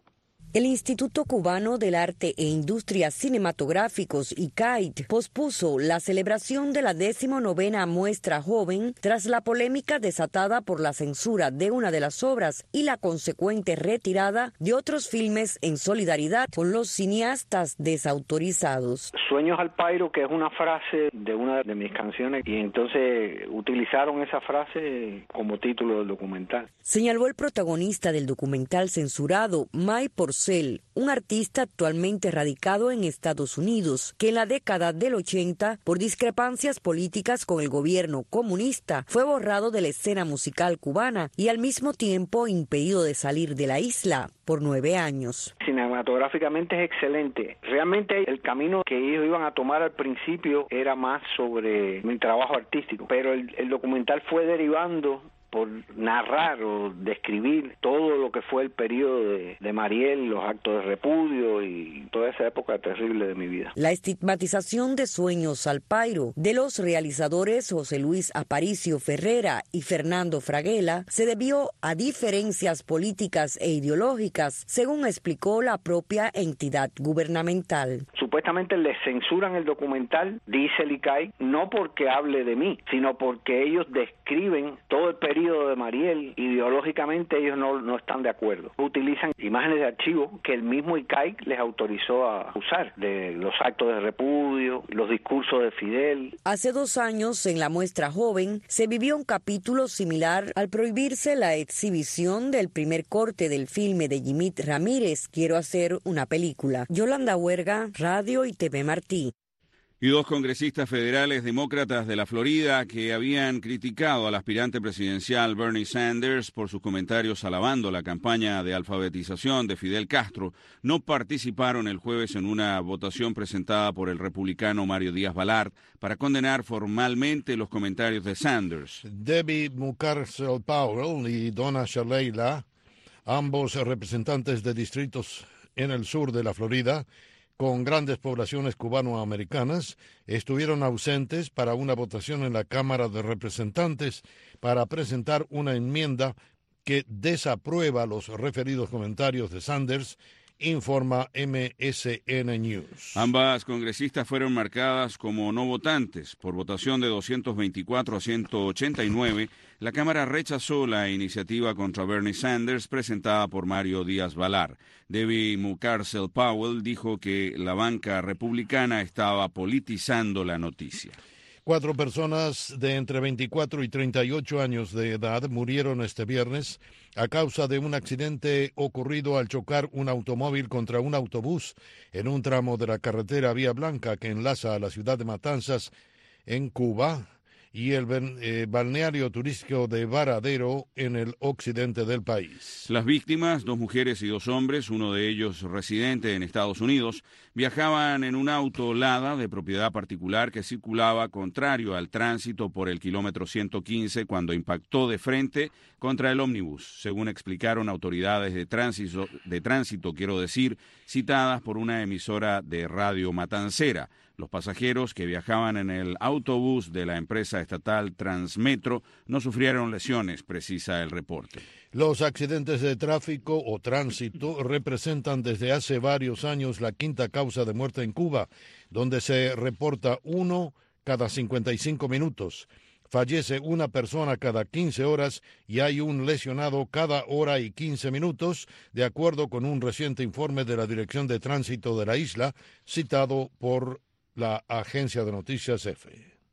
El Instituto Cubano del Arte e Industrias Cinematográficos, I C A I C, pospuso la celebración de la decimonovena muestra joven tras la polémica desatada por la censura de una de las obras y la consecuente retirada de otros filmes en solidaridad con los cineastas desautorizados.
Sueños al Pairo, que es una frase de una de mis canciones, y entonces utilizaron esa frase como título del documental.
Señaló el protagonista del documental censurado, May Porcel, un artista actualmente radicado en Estados Unidos, que en la década del ochenta, por discrepancias políticas con el gobierno comunista, fue borrado de la escena musical cubana y al mismo tiempo impedido de salir de la isla por nueve años.
Cinematográficamente es excelente. Realmente el camino que ellos iban a tomar al principio era más sobre mi trabajo artístico, pero el, el documental fue derivando por narrar o describir todo lo que fue el periodo de, de Mariel, los actos de repudio y toda esa época terrible de mi vida.
La estigmatización de Sueños al Pairo de los realizadores José Luis Aparicio Ferrera y Fernando Fraguela se debió a diferencias políticas e ideológicas, según explicó la propia entidad gubernamental.
Supuestamente les censuran el documental, dice el I C A I, no porque hable de mí, sino porque ellos describen todo el periodo de Mariel. Ideológicamente ellos no, no están de acuerdo. Utilizan imágenes de archivo que el mismo I C A I les autorizó a usar, de los actos de repudio, los discursos de Fidel.
Hace dos años, en la muestra joven, se vivió un capítulo similar al prohibirse la exhibición del primer corte del filme de Jimit Ramírez, Quiero hacer una película. Yolanda Huerga, Radio y T V Martí.
Y dos congresistas federales demócratas de la Florida que habían criticado al aspirante presidencial Bernie Sanders por sus comentarios alabando la campaña de alfabetización de Fidel Castro no participaron el jueves en una votación presentada por el republicano Mario Díaz-Balart para condenar formalmente los comentarios de Sanders.
Debbie Mucarsel Powell y Donna Shalala, ambos representantes de distritos en el sur de la Florida, con grandes poblaciones cubanoamericanas, estuvieron ausentes para una votación en la Cámara de Representantes para presentar una enmienda que desaprueba los referidos comentarios de Sanders, informa M S N News.
Ambas congresistas fueron marcadas como no votantes. Por votación de doscientos veinticuatro a ciento ochenta y nueve, la Cámara rechazó la iniciativa contra Bernie Sanders presentada por Mario Díaz-Balart. Debbie Mucarsel Powell dijo que la banca republicana estaba politizando la noticia.
Cuatro personas de entre veinticuatro y treinta y ocho años de edad murieron este viernes a causa de un accidente ocurrido al chocar un automóvil contra un autobús en un tramo de la carretera Vía Blanca que enlaza a la ciudad de Matanzas, en Cuba, y el eh, balneario turístico de Varadero, en el occidente del país.
Las víctimas, dos mujeres y dos hombres, uno de ellos residente en Estados Unidos, viajaban en un auto Lada de propiedad particular que circulaba contrario al tránsito por el kilómetro ciento quince cuando impactó de frente contra el ómnibus, según explicaron autoridades de tránsito, de tránsito, quiero decir, citadas por una emisora de radio matancera. Los pasajeros que viajaban en el autobús de la empresa estatal Transmetro no sufrieron lesiones, precisa el reporte.
Los accidentes de tráfico o tránsito representan desde hace varios años la quinta causa de muerte en Cuba, donde se reporta uno cada cincuenta y cinco minutos. Fallece una persona cada quince horas y hay un lesionado cada hora y quince minutos, de acuerdo con un reciente informe de la Dirección de Tránsito de la isla, citado por la agencia de noticias EFE.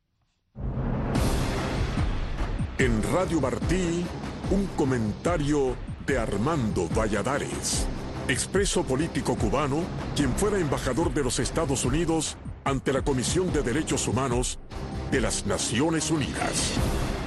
En Radio Martí, un comentario de Armando Valladares, expreso político cubano, quien fuera embajador de los Estados Unidos ante la Comisión de Derechos Humanos de las Naciones Unidas.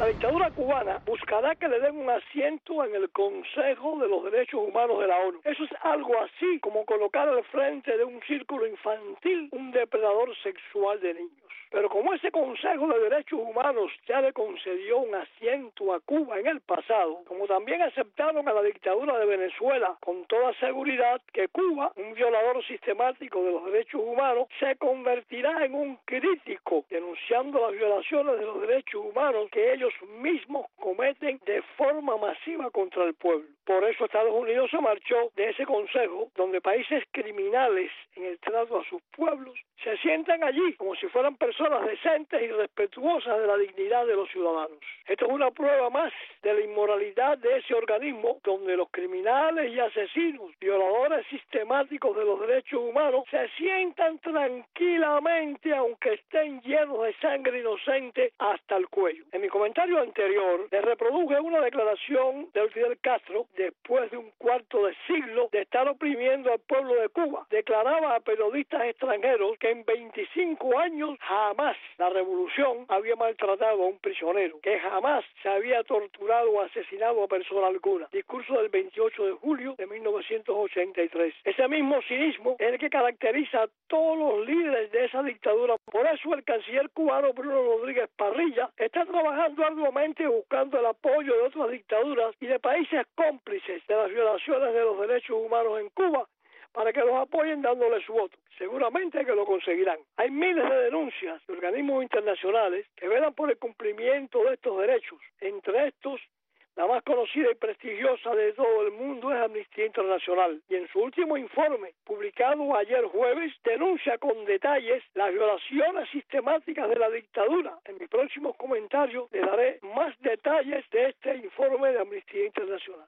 La dictadura cubana buscará que le den un asiento en el Consejo de los Derechos Humanos de la ONU. Eso es algo así como colocar al frente de un círculo infantil un depredador sexual de niños. Pero como ese Consejo de Derechos Humanos ya le concedió un asiento a Cuba en el pasado, como también aceptaron a la dictadura de Venezuela con toda seguridad que Cuba, un violador sistemático de los derechos humanos, se convertirá en un crítico denunciando las violaciones de los derechos humanos que ellos mismos cometen de forma masiva contra el pueblo. Por eso Estados Unidos se marchó de ese consejo donde países criminales en el trato a sus pueblos se sientan allí como si fueran personas decentes y respetuosas de la dignidad de los ciudadanos. Esto es una prueba más de la inmoralidad de ese organismo donde los criminales y asesinos, violadores sistemáticos de los derechos humanos, se sientan tranquilamente aunque estén llenos de sangre inocente hasta el cuello. En mi comentario anterior les reproduje una declaración de Fidel Castro después de un cuarto de siglo de estar oprimiendo al pueblo de Cuba. Declaraba a periodistas extranjeros que en veinticinco años jamás la revolución había maltratado a un prisionero, que jamás se había torturado o asesinado a persona alguna. Discurso del veintiocho de julio de mil novecientos ochenta y tres. Ese mismo cinismo es el que caracteriza a todos los líderes de esa dictadura. Por eso el canciller cubano Bruno Rodríguez Parrilla está trabajando arduamente buscando el apoyo de otras dictaduras y de países cómplices de las violaciones de los derechos humanos en Cuba para que los apoyen dándole su voto. Seguramente que lo conseguirán. Hay miles de denuncias de organismos internacionales que velan por el cumplimiento de estos derechos. Entre estos, la más conocida y prestigiosa de todo el mundo es Amnistía Internacional. Y en su último informe, publicado ayer jueves, denuncia con detalles las violaciones sistemáticas de la dictadura. En mis próximos comentarios les daré más detalles de este informe de Amnistía Internacional.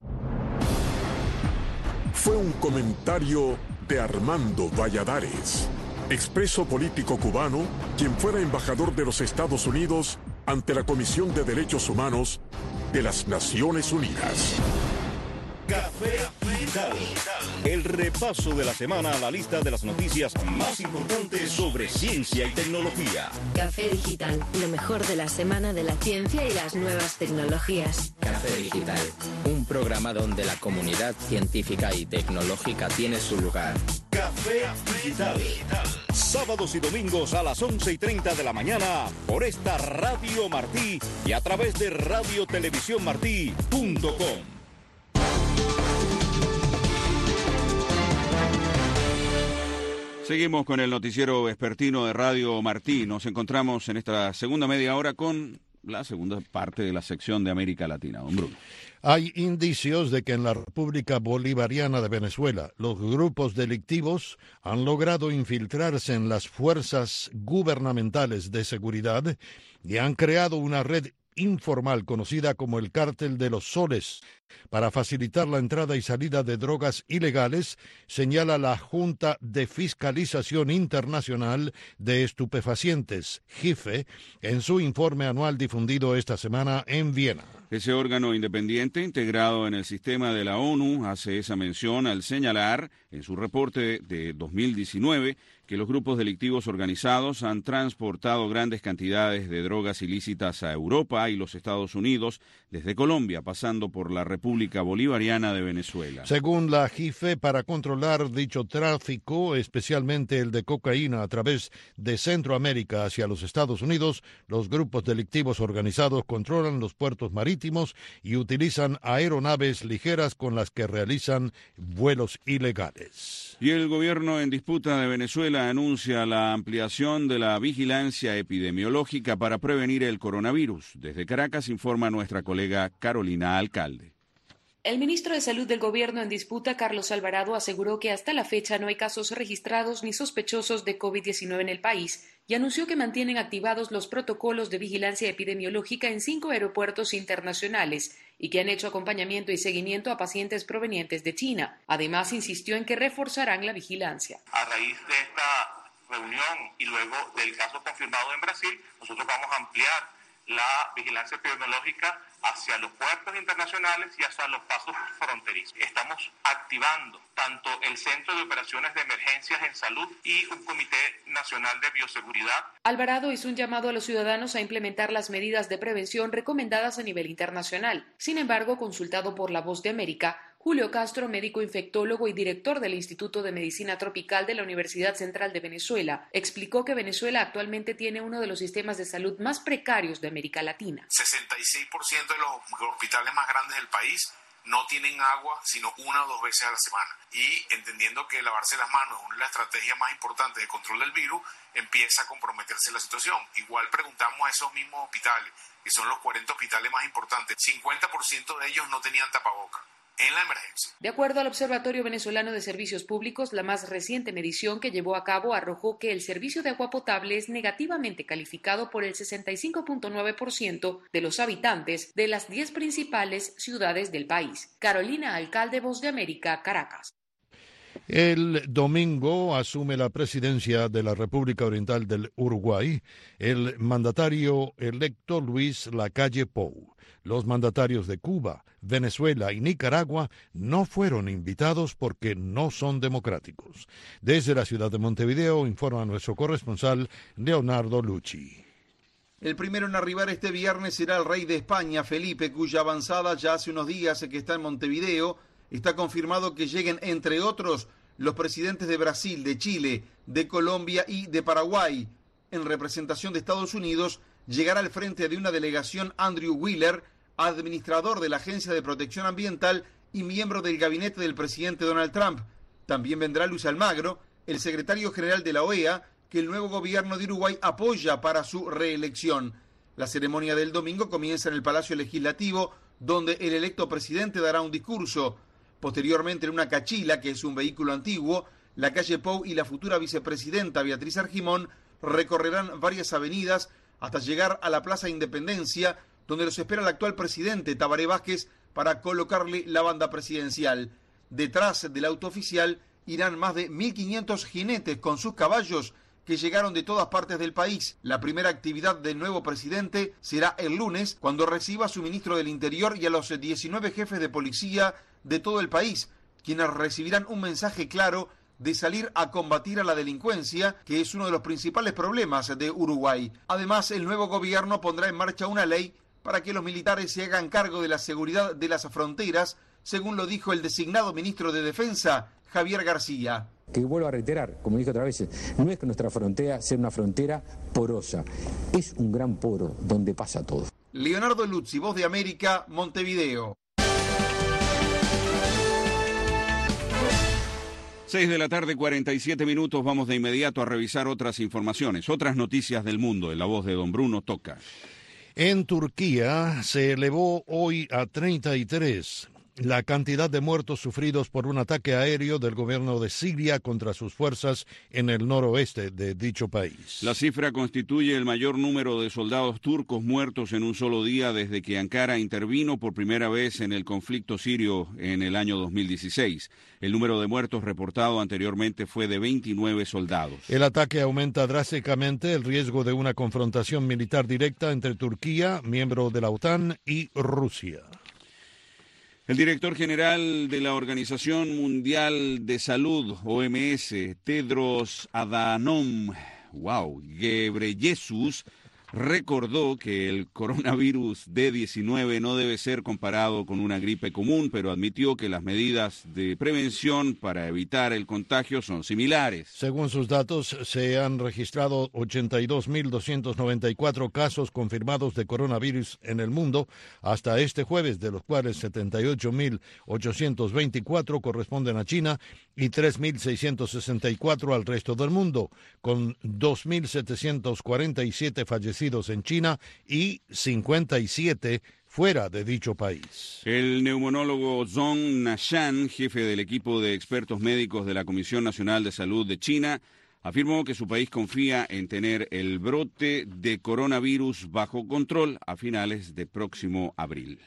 Fue un comentario de Armando Valladares, expreso político cubano, quien fuera embajador de los Estados Unidos ante la Comisión de Derechos Humanos de las Naciones Unidas.
Café Digital. El repaso de la semana a la lista de las noticias más importantes sobre ciencia y tecnología.
Café Digital, lo mejor de la semana de la ciencia y las nuevas tecnologías.
Café Digital, un programa donde la comunidad científica y tecnológica tiene su lugar.
Café Digital. Sábados y domingos a las once y treinta de la mañana por esta Radio Martí y a través de radio televisión martí punto com.
Seguimos con el noticiero vespertino de Radio Martí. Nos encontramos en esta segunda media hora con la segunda parte de la sección de América Latina. Don Bruno.
Hay indicios de que en la República Bolivariana de Venezuela los grupos delictivos han logrado infiltrarse en las fuerzas gubernamentales de seguridad y han creado una red informal conocida como el Cártel de los Soles para facilitar la entrada y salida de drogas ilegales, señala la Junta de Fiscalización Internacional de Estupefacientes, J I F E, en su informe anual difundido esta semana en Viena.
Ese órgano independiente integrado en el sistema de la ONU hace esa mención al señalar en su reporte de dos mil diecinueve que los grupos delictivos organizados han transportado grandes cantidades de drogas ilícitas a Europa y los Estados Unidos, desde Colombia, pasando por la República Bolivariana de Venezuela.
Según la J I F E, para controlar dicho tráfico, especialmente el de cocaína a través de Centroamérica hacia los Estados Unidos, los grupos delictivos organizados controlan los puertos marítimos y utilizan aeronaves ligeras con las que realizan vuelos ilegales.
Y el gobierno en disputa de Venezuela anuncia la ampliación de la vigilancia epidemiológica para prevenir el coronavirus. Desde Caracas informa nuestra colega Carolina Alcalde.
El ministro de Salud del gobierno en disputa, Carlos Alvarado, aseguró que hasta la fecha no hay casos registrados ni sospechosos de COVID diecinueve en el país y anunció que mantienen activados los protocolos de vigilancia epidemiológica en cinco aeropuertos internacionales y que han hecho acompañamiento y seguimiento a pacientes provenientes de China. Además, insistió en que reforzarán la vigilancia.
A raíz de esta reunión y luego del caso confirmado en Brasil, nosotros vamos a ampliar la vigilancia epidemiológica hacia los puertos internacionales y hasta los pasos fronterizos. Estamos activando tanto el Centro de Operaciones de Emergencias en Salud y un Comité Nacional de Bioseguridad.
Alvarado hizo un llamado a los ciudadanos a implementar las medidas de prevención recomendadas a nivel internacional. Sin embargo, consultado por La Voz de América, Julio Castro, médico infectólogo y director del Instituto de Medicina Tropical de la Universidad Central de Venezuela, explicó que Venezuela actualmente tiene uno de los sistemas de salud más precarios de América Latina.
sesenta y seis por ciento de los hospitales más grandes del país no tienen agua sino una o dos veces a la semana. Y entendiendo que lavarse las manos es una de las estrategias más importantes de control del virus, empieza a comprometerse la situación. Igual preguntamos a esos mismos hospitales, que son los cuarenta hospitales más importantes, cincuenta por ciento de ellos no tenían tapabocas en la emergencia.
De acuerdo al Observatorio Venezolano de Servicios Públicos, la más reciente medición que llevó a cabo arrojó que el servicio de agua potable es negativamente calificado por el sesenta y cinco punto nueve por ciento de los habitantes de las diez principales ciudades del país. Carolina Alcalde, Voz de América, Caracas.
El domingo asume la presidencia de la República Oriental del Uruguay el mandatario electo Luis Lacalle Pou. Los mandatarios de Cuba, Venezuela y Nicaragua no fueron invitados porque no son democráticos. Desde la ciudad de Montevideo informa nuestro corresponsal Leonardo Lucci.
El primero en arribar este viernes será el rey de España, Felipe, cuya avanzada ya hace unos días que está en Montevideo. Está confirmado que lleguen, entre otros, los presidentes de Brasil, de Chile, de Colombia y de Paraguay. En representación de Estados Unidos, llegará al frente de una delegación Andrew Wheeler, administrador de la Agencia de Protección Ambiental y miembro del gabinete del presidente Donald Trump. También vendrá Luis Almagro, el secretario general de la O E A, que el nuevo gobierno de Uruguay apoya para su reelección. La ceremonia del domingo comienza en el Palacio Legislativo, donde el electo presidente dará un discurso. Posteriormente, en una cachila, que es un vehículo antiguo, Lacalle Pou y la futura vicepresidenta Beatriz Argimón recorrerán varias avenidas hasta llegar a la Plaza Independencia, donde los espera el actual presidente Tabaré Vázquez para colocarle la banda presidencial. Detrás del auto oficial irán más de mil quinientos jinetes con sus caballos que llegaron de todas partes del país. La primera actividad del nuevo presidente será el lunes, cuando reciba a su ministro del Interior y a los diecinueve jefes de policía de todo el país, quienes recibirán un mensaje claro de salir a combatir a la delincuencia, que es uno de los principales problemas de Uruguay. Además, el nuevo gobierno pondrá en marcha una ley para que los militares se hagan cargo de la seguridad de las fronteras, según lo dijo el designado ministro de Defensa, Javier García.
Que vuelvo a reiterar, como dije otra vez, no es que nuestra frontera sea una frontera porosa, es un gran poro donde pasa todo.
Leonardo Lucci, Voz de América, Montevideo.
Seis de la tarde, cuarenta y siete minutos. Vamos de inmediato a revisar otras informaciones, otras noticias del mundo, en la voz de don Bruno Toca.
En Turquía se elevó hoy a treinta y tres la cantidad de muertos sufridos por un ataque aéreo del gobierno de Siria contra sus fuerzas en el noroeste de dicho país.
La cifra constituye el mayor número de soldados turcos muertos en un solo día desde que Ankara intervino por primera vez en el conflicto sirio en el año dos mil dieciséis. El número de muertos reportado anteriormente fue de veintinueve soldados.
El ataque aumenta drásticamente el riesgo de una confrontación militar directa entre Turquía, miembro de la OTAN, y Rusia.
El director general de la Organización Mundial de Salud, O M S, Tedros Adhanom wow, Ghebreyesus, recordó que el coronavirus D diecinueve no debe ser comparado con una gripe común, pero admitió que las medidas de prevención para evitar el contagio son similares.
Según sus datos, se han registrado ochenta y dos mil doscientos noventa y cuatro casos confirmados de coronavirus en el mundo hasta este jueves, de los cuales setenta y ocho mil ochocientos veinticuatro corresponden a China y tres mil seiscientos sesenta y cuatro al resto del mundo, con dos mil setecientos cuarenta y siete fallecidos en China y cincuenta y siete fuera de dicho país.
El neumonólogo Zhong Nashan, jefe del equipo de expertos médicos de la Comisión Nacional de Salud de China, afirmó que su país confía en tener el brote de coronavirus bajo control a finales de próximo abril.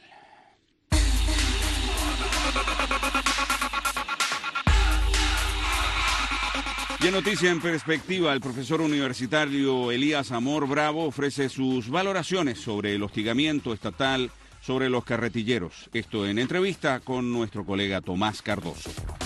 Y en Noticia en Perspectiva, el profesor universitario Elías Amor Bravo ofrece sus valoraciones sobre el hostigamiento estatal sobre los carretilleros. Esto en entrevista con nuestro colega Tomás Cardoso.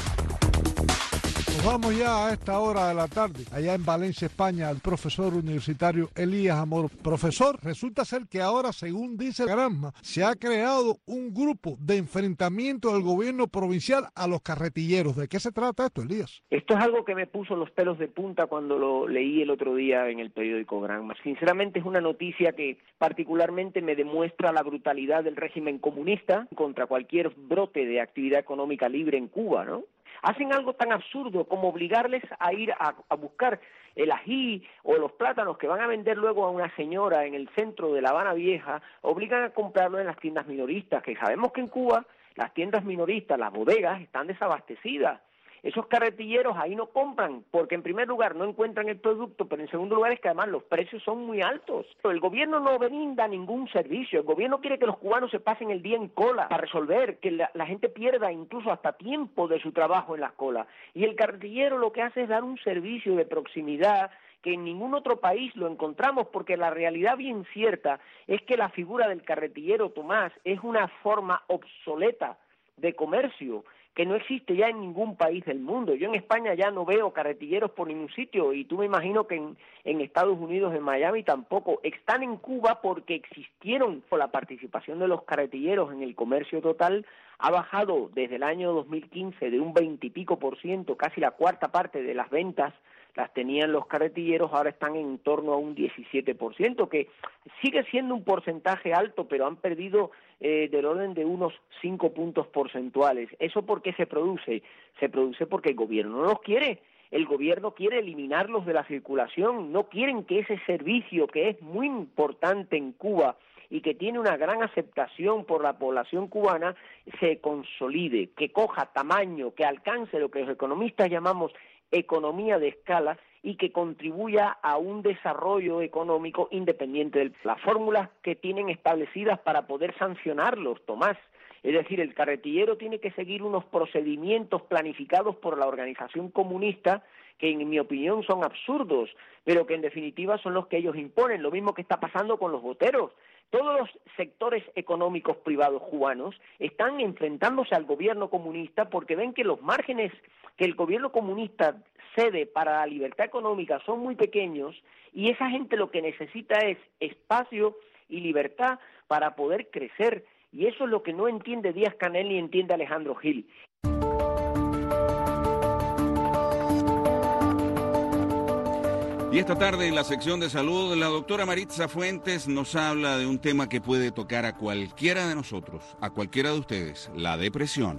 Nos vamos ya a esta hora de la tarde, allá en Valencia, España, al profesor universitario Elías Amor. Profesor, resulta ser que ahora, según dice Granma, se ha creado un grupo de enfrentamiento del gobierno provincial a los carretilleros. ¿De qué se trata esto, Elías?
Esto es algo que me puso los pelos de punta cuando lo leí el otro día en el periódico Granma. Sinceramente es una noticia que particularmente me demuestra la brutalidad del régimen comunista contra cualquier brote de actividad económica libre en Cuba, ¿no? Hacen algo tan absurdo como obligarles a ir a, a buscar el ají o los plátanos que van a vender luego a una señora en el centro de La Habana Vieja, obligan a comprarlo en las tiendas minoristas, que sabemos que en Cuba las tiendas minoristas, las bodegas, están desabastecidas. Esos carretilleros ahí no compran, porque en primer lugar no encuentran el producto, pero en segundo lugar es que además los precios son muy altos. El gobierno no brinda ningún servicio, el gobierno quiere que los cubanos se pasen el día en cola para resolver, que la, la gente pierda incluso hasta tiempo de su trabajo en las colas. Y el carretillero lo que hace es dar un servicio de proximidad que en ningún otro país lo encontramos, porque la realidad bien cierta es que la figura del carretillero, Tomás, es una forma obsoleta de comercio que no existe ya en ningún país del mundo. Yo en España ya no veo carretilleros por ningún sitio, y tú me imagino que en, en Estados Unidos, en Miami tampoco. Están en Cuba porque existieron. Por la participación de los carretilleros en el comercio total ha bajado desde el año dos mil quince de un veintipico por ciento, casi la cuarta parte de las ventas las tenían los carretilleros, ahora están en torno a un diecisiete por ciento, que sigue siendo un porcentaje alto, pero han perdido eh, del orden de unos cinco puntos porcentuales. ¿Eso por qué se produce? Se produce porque el gobierno no los quiere. El gobierno quiere eliminarlos de la circulación, no quieren que ese servicio, que es muy importante en Cuba y que tiene una gran aceptación por la población cubana, se consolide, que coja tamaño, que alcance lo que los economistas llamamos economía de escala y que contribuya a un desarrollo económico independiente de las fórmulas que tienen establecidas para poder sancionarlos, Tomás. Es decir, el carretillero tiene que seguir unos procedimientos planificados por la organización comunista que en mi opinión son absurdos, pero que en definitiva son los que ellos imponen. Lo mismo que está pasando con los boteros. Todos los sectores económicos privados cubanos están enfrentándose al gobierno comunista porque ven que los márgenes que el gobierno comunista cede para la libertad económica son muy pequeños, y esa gente lo que necesita es espacio y libertad para poder crecer, y eso es lo que no entiende Díaz-Canel ni entiende Alejandro Gil.
Y esta tarde en la sección de salud, la doctora Maritza Fuentes nos habla de un tema que puede tocar a cualquiera de nosotros, a cualquiera de ustedes, la depresión.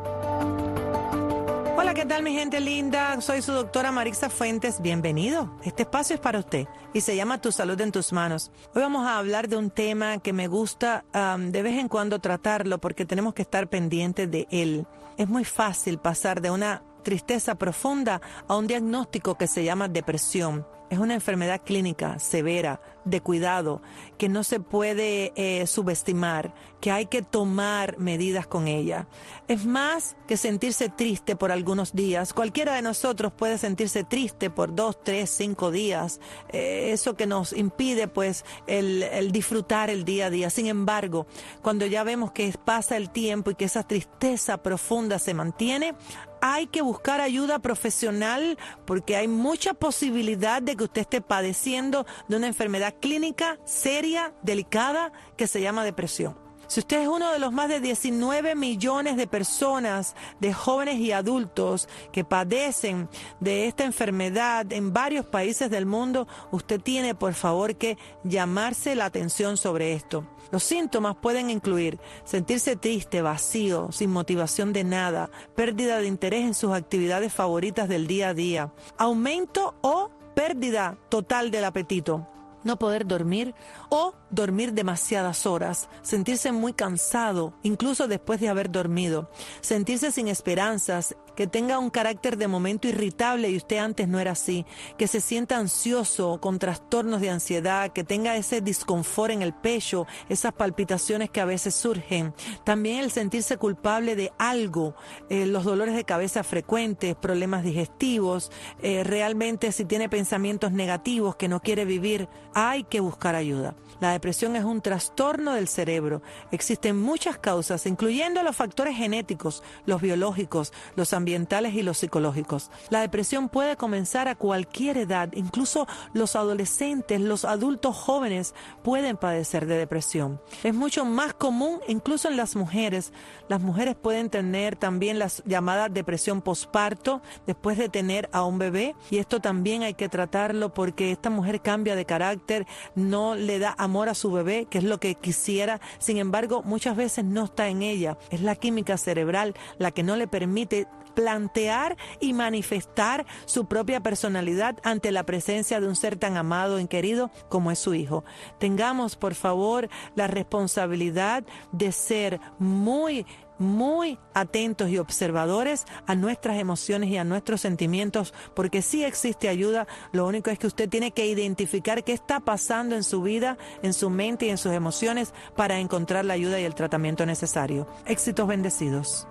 Hola, ¿qué tal mi gente linda? Soy su doctora Maritza Fuentes, bienvenido. Este espacio es para usted y se llama Tu Salud en Tus Manos. Hoy vamos a hablar de un tema que me gusta um, de vez en cuando tratarlo porque tenemos que estar pendientes de él. Es muy fácil pasar de una tristeza profunda a un diagnóstico que se llama depresión. Es una enfermedad clínica severa, de cuidado, que no se puede eh, subestimar, que hay que tomar medidas con ella. Es más que sentirse triste por algunos días. Cualquiera de nosotros puede sentirse triste por dos, tres, cinco días. Eh, eso que nos impide pues el, el disfrutar el día a día. Sin embargo, cuando ya vemos que pasa el tiempo y que esa tristeza profunda se mantiene, hay que buscar ayuda profesional porque hay mucha posibilidad de que usted esté padeciendo de una enfermedad clínica seria, delicada, que se llama depresión. Si usted es uno de los más de diecinueve millones de personas, de jóvenes y adultos que padecen de esta enfermedad en varios países del mundo, usted tiene por favor que llamarse la atención sobre esto. Los síntomas pueden incluir sentirse triste, vacío, sin motivación de nada, pérdida de interés en sus actividades favoritas del día a día, aumento o pérdida total del apetito, no poder dormir o dormir demasiadas horas, sentirse muy cansado, incluso después de haber dormido, sentirse sin esperanzas, que tenga un carácter de momento irritable y usted antes no era así, que se sienta ansioso, con trastornos de ansiedad, que tenga ese disconfort en el pecho, esas palpitaciones que a veces surgen, también el sentirse culpable de algo, eh, los dolores de cabeza frecuentes, problemas digestivos, eh, realmente si tiene pensamientos negativos, que no quiere vivir hay que buscar ayuda. La depresión es un trastorno del cerebro. Existen muchas causas, incluyendo los factores genéticos, los biológicos, los ambientales y los psicológicos. La depresión puede comenzar a cualquier edad. Incluso los adolescentes, los adultos jóvenes pueden padecer de depresión. Es mucho más común incluso en las mujeres. Las mujeres pueden tener también la llamada depresión posparto después de tener a un bebé, y esto también hay que tratarlo porque esta mujer cambia de carácter, no le da amor a su bebé, que es lo que quisiera. Sin embargo, muchas veces no está en ella. Es la química cerebral la que no le permite plantear y manifestar su propia personalidad ante la presencia de un ser tan amado y querido como es su hijo. Tengamos, por favor, la responsabilidad de ser muy muy atentos y observadores a nuestras emociones y a nuestros sentimientos, porque sí existe ayuda. Lo único es que usted tiene que identificar qué está pasando en su vida, en su mente y en sus emociones para encontrar la ayuda y el tratamiento necesario. Éxitos bendecidos.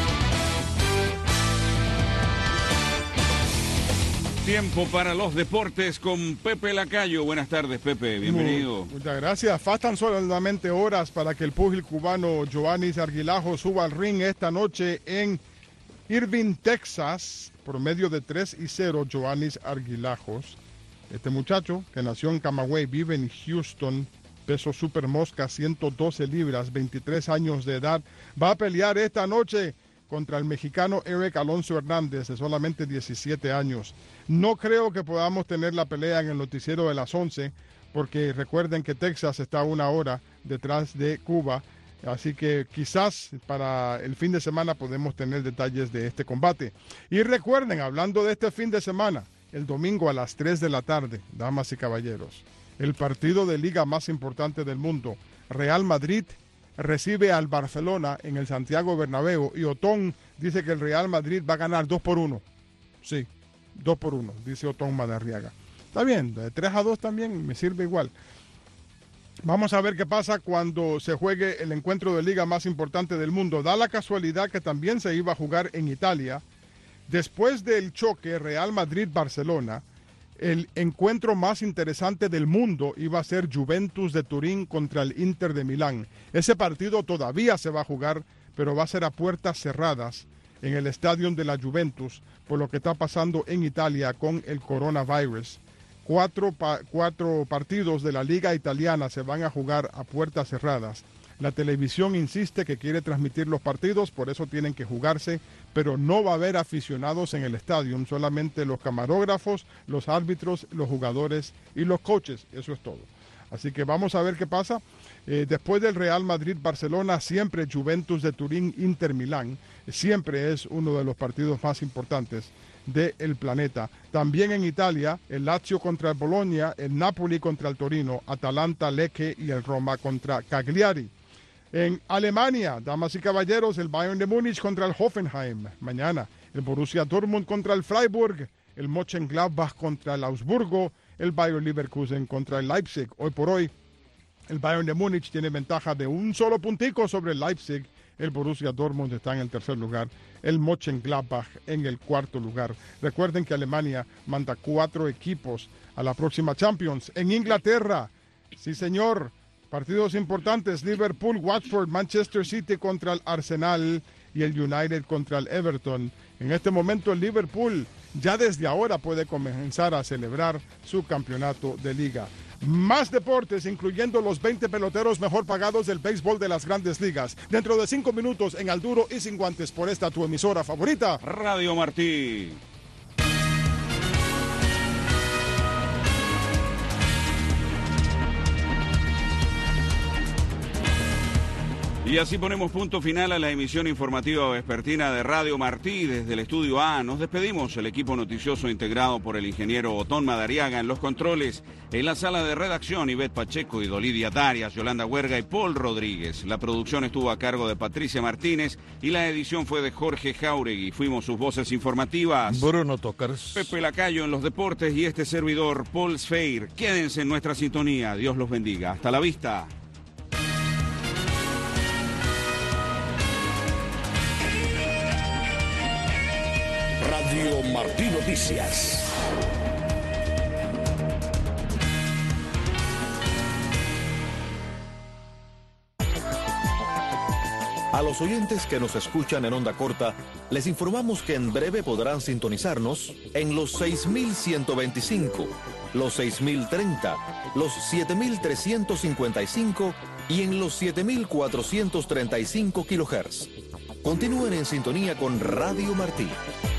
Tiempo para los deportes con Pepe Lacayo. Buenas tardes, Pepe. Bienvenido.
Muy, muchas gracias. Faltan solamente horas para que el púgil cubano Joannis Arguilajo suba al ring esta noche en Irving, Texas, por medio de tres y cero. Joannis Arguilajos. Este muchacho, que nació en Camagüey, vive en Houston, peso super mosca, ciento doce libras, veintitrés años de edad, va a pelear esta noche contra el mexicano Eric Alonso Hernández, de solamente diecisiete años. No creo que podamos tener la pelea en el noticiero de las once, porque recuerden que Texas está una hora detrás de Cuba, así que quizás para el fin de semana podemos tener detalles de este combate. Y recuerden, hablando de este fin de semana, el domingo a las tres de la tarde, damas y caballeros, el partido de liga más importante del mundo, Real Madrid recibe al Barcelona en el Santiago Bernabéu, y Otón dice que el Real Madrid va a ganar dos por uno. Sí, dos por uno, dice Otón Madariaga. Está bien, de tres a dos también me sirve igual. Vamos a ver qué pasa cuando se juegue el encuentro de liga más importante del mundo. Da la casualidad que también se iba a jugar en Italia. Después del choque Real Madrid-Barcelona, el encuentro más interesante del mundo iba a ser Juventus de Turín contra el Inter de Milán. Ese partido todavía se va a jugar, pero va a ser a puertas cerradas en el estadio de la Juventus, por lo que está pasando en Italia con el coronavirus. Cuatro, pa cuatro partidos de la Liga Italiana se van a jugar a puertas cerradas. La televisión insiste que quiere transmitir los partidos, por eso tienen que jugarse, pero no va a haber aficionados en el estadio, solamente los camarógrafos, los árbitros, los jugadores y los coaches, eso es todo. Así que vamos a ver qué pasa. Eh, después del Real Madrid-Barcelona, siempre Juventus de Turín-Inter Milán, siempre es uno de los partidos más importantes del planeta. También en Italia, el Lazio contra el Bologna, el Napoli contra el Torino, Atalanta, Lecce y el Roma contra Cagliari. En Alemania, damas y caballeros, el Bayern de Múnich contra el Hoffenheim. Mañana, el Borussia Dortmund contra el Freiburg, el Mönchengladbach contra el Augsburgo, el Bayer Leverkusen contra el Leipzig. Hoy por hoy, el Bayern de Múnich tiene ventaja de un solo puntico sobre el Leipzig. El Borussia Dortmund está en el tercer lugar, el Mönchengladbach en el cuarto lugar. Recuerden que Alemania manda cuatro equipos a la próxima Champions. En Inglaterra, sí señor, partidos importantes: Liverpool, Watford, Manchester City contra el Arsenal y el United contra el Everton. En este momento el Liverpool ya desde ahora puede comenzar a celebrar su campeonato de liga. Más deportes, incluyendo los veinte peloteros mejor pagados del béisbol de las grandes ligas. Dentro de cinco minutos en Al Duro y Sin Guantes, por esta tu emisora favorita,
Radio Martí. Y así ponemos punto final a la emisión informativa vespertina de Radio Martí. Desde el Estudio A nos despedimos, el equipo noticioso integrado por el ingeniero Otón Madariaga en los controles, en la sala de redacción Ivette Pacheco y Dolidia Darias, Yolanda Huerga y Paul Rodríguez. La producción estuvo a cargo de Patricia Martínez y la edición fue de Jorge Jauregui. Fuimos sus voces informativas,
Bruno Tocars,
Pepe Lacayo en los deportes y este servidor, Paul Sfeir. Quédense en nuestra sintonía. Dios los bendiga. Hasta la vista.
Radio Martí Noticias.
A los oyentes que nos escuchan en onda corta, les informamos que en breve podrán sintonizarnos en los seis mil ciento veinticinco, los seis mil treinta, los siete mil trescientos cincuenta y cinco y en los siete mil cuatrocientos treinta y cinco kilohertz. Continúen en sintonía con Radio Martí.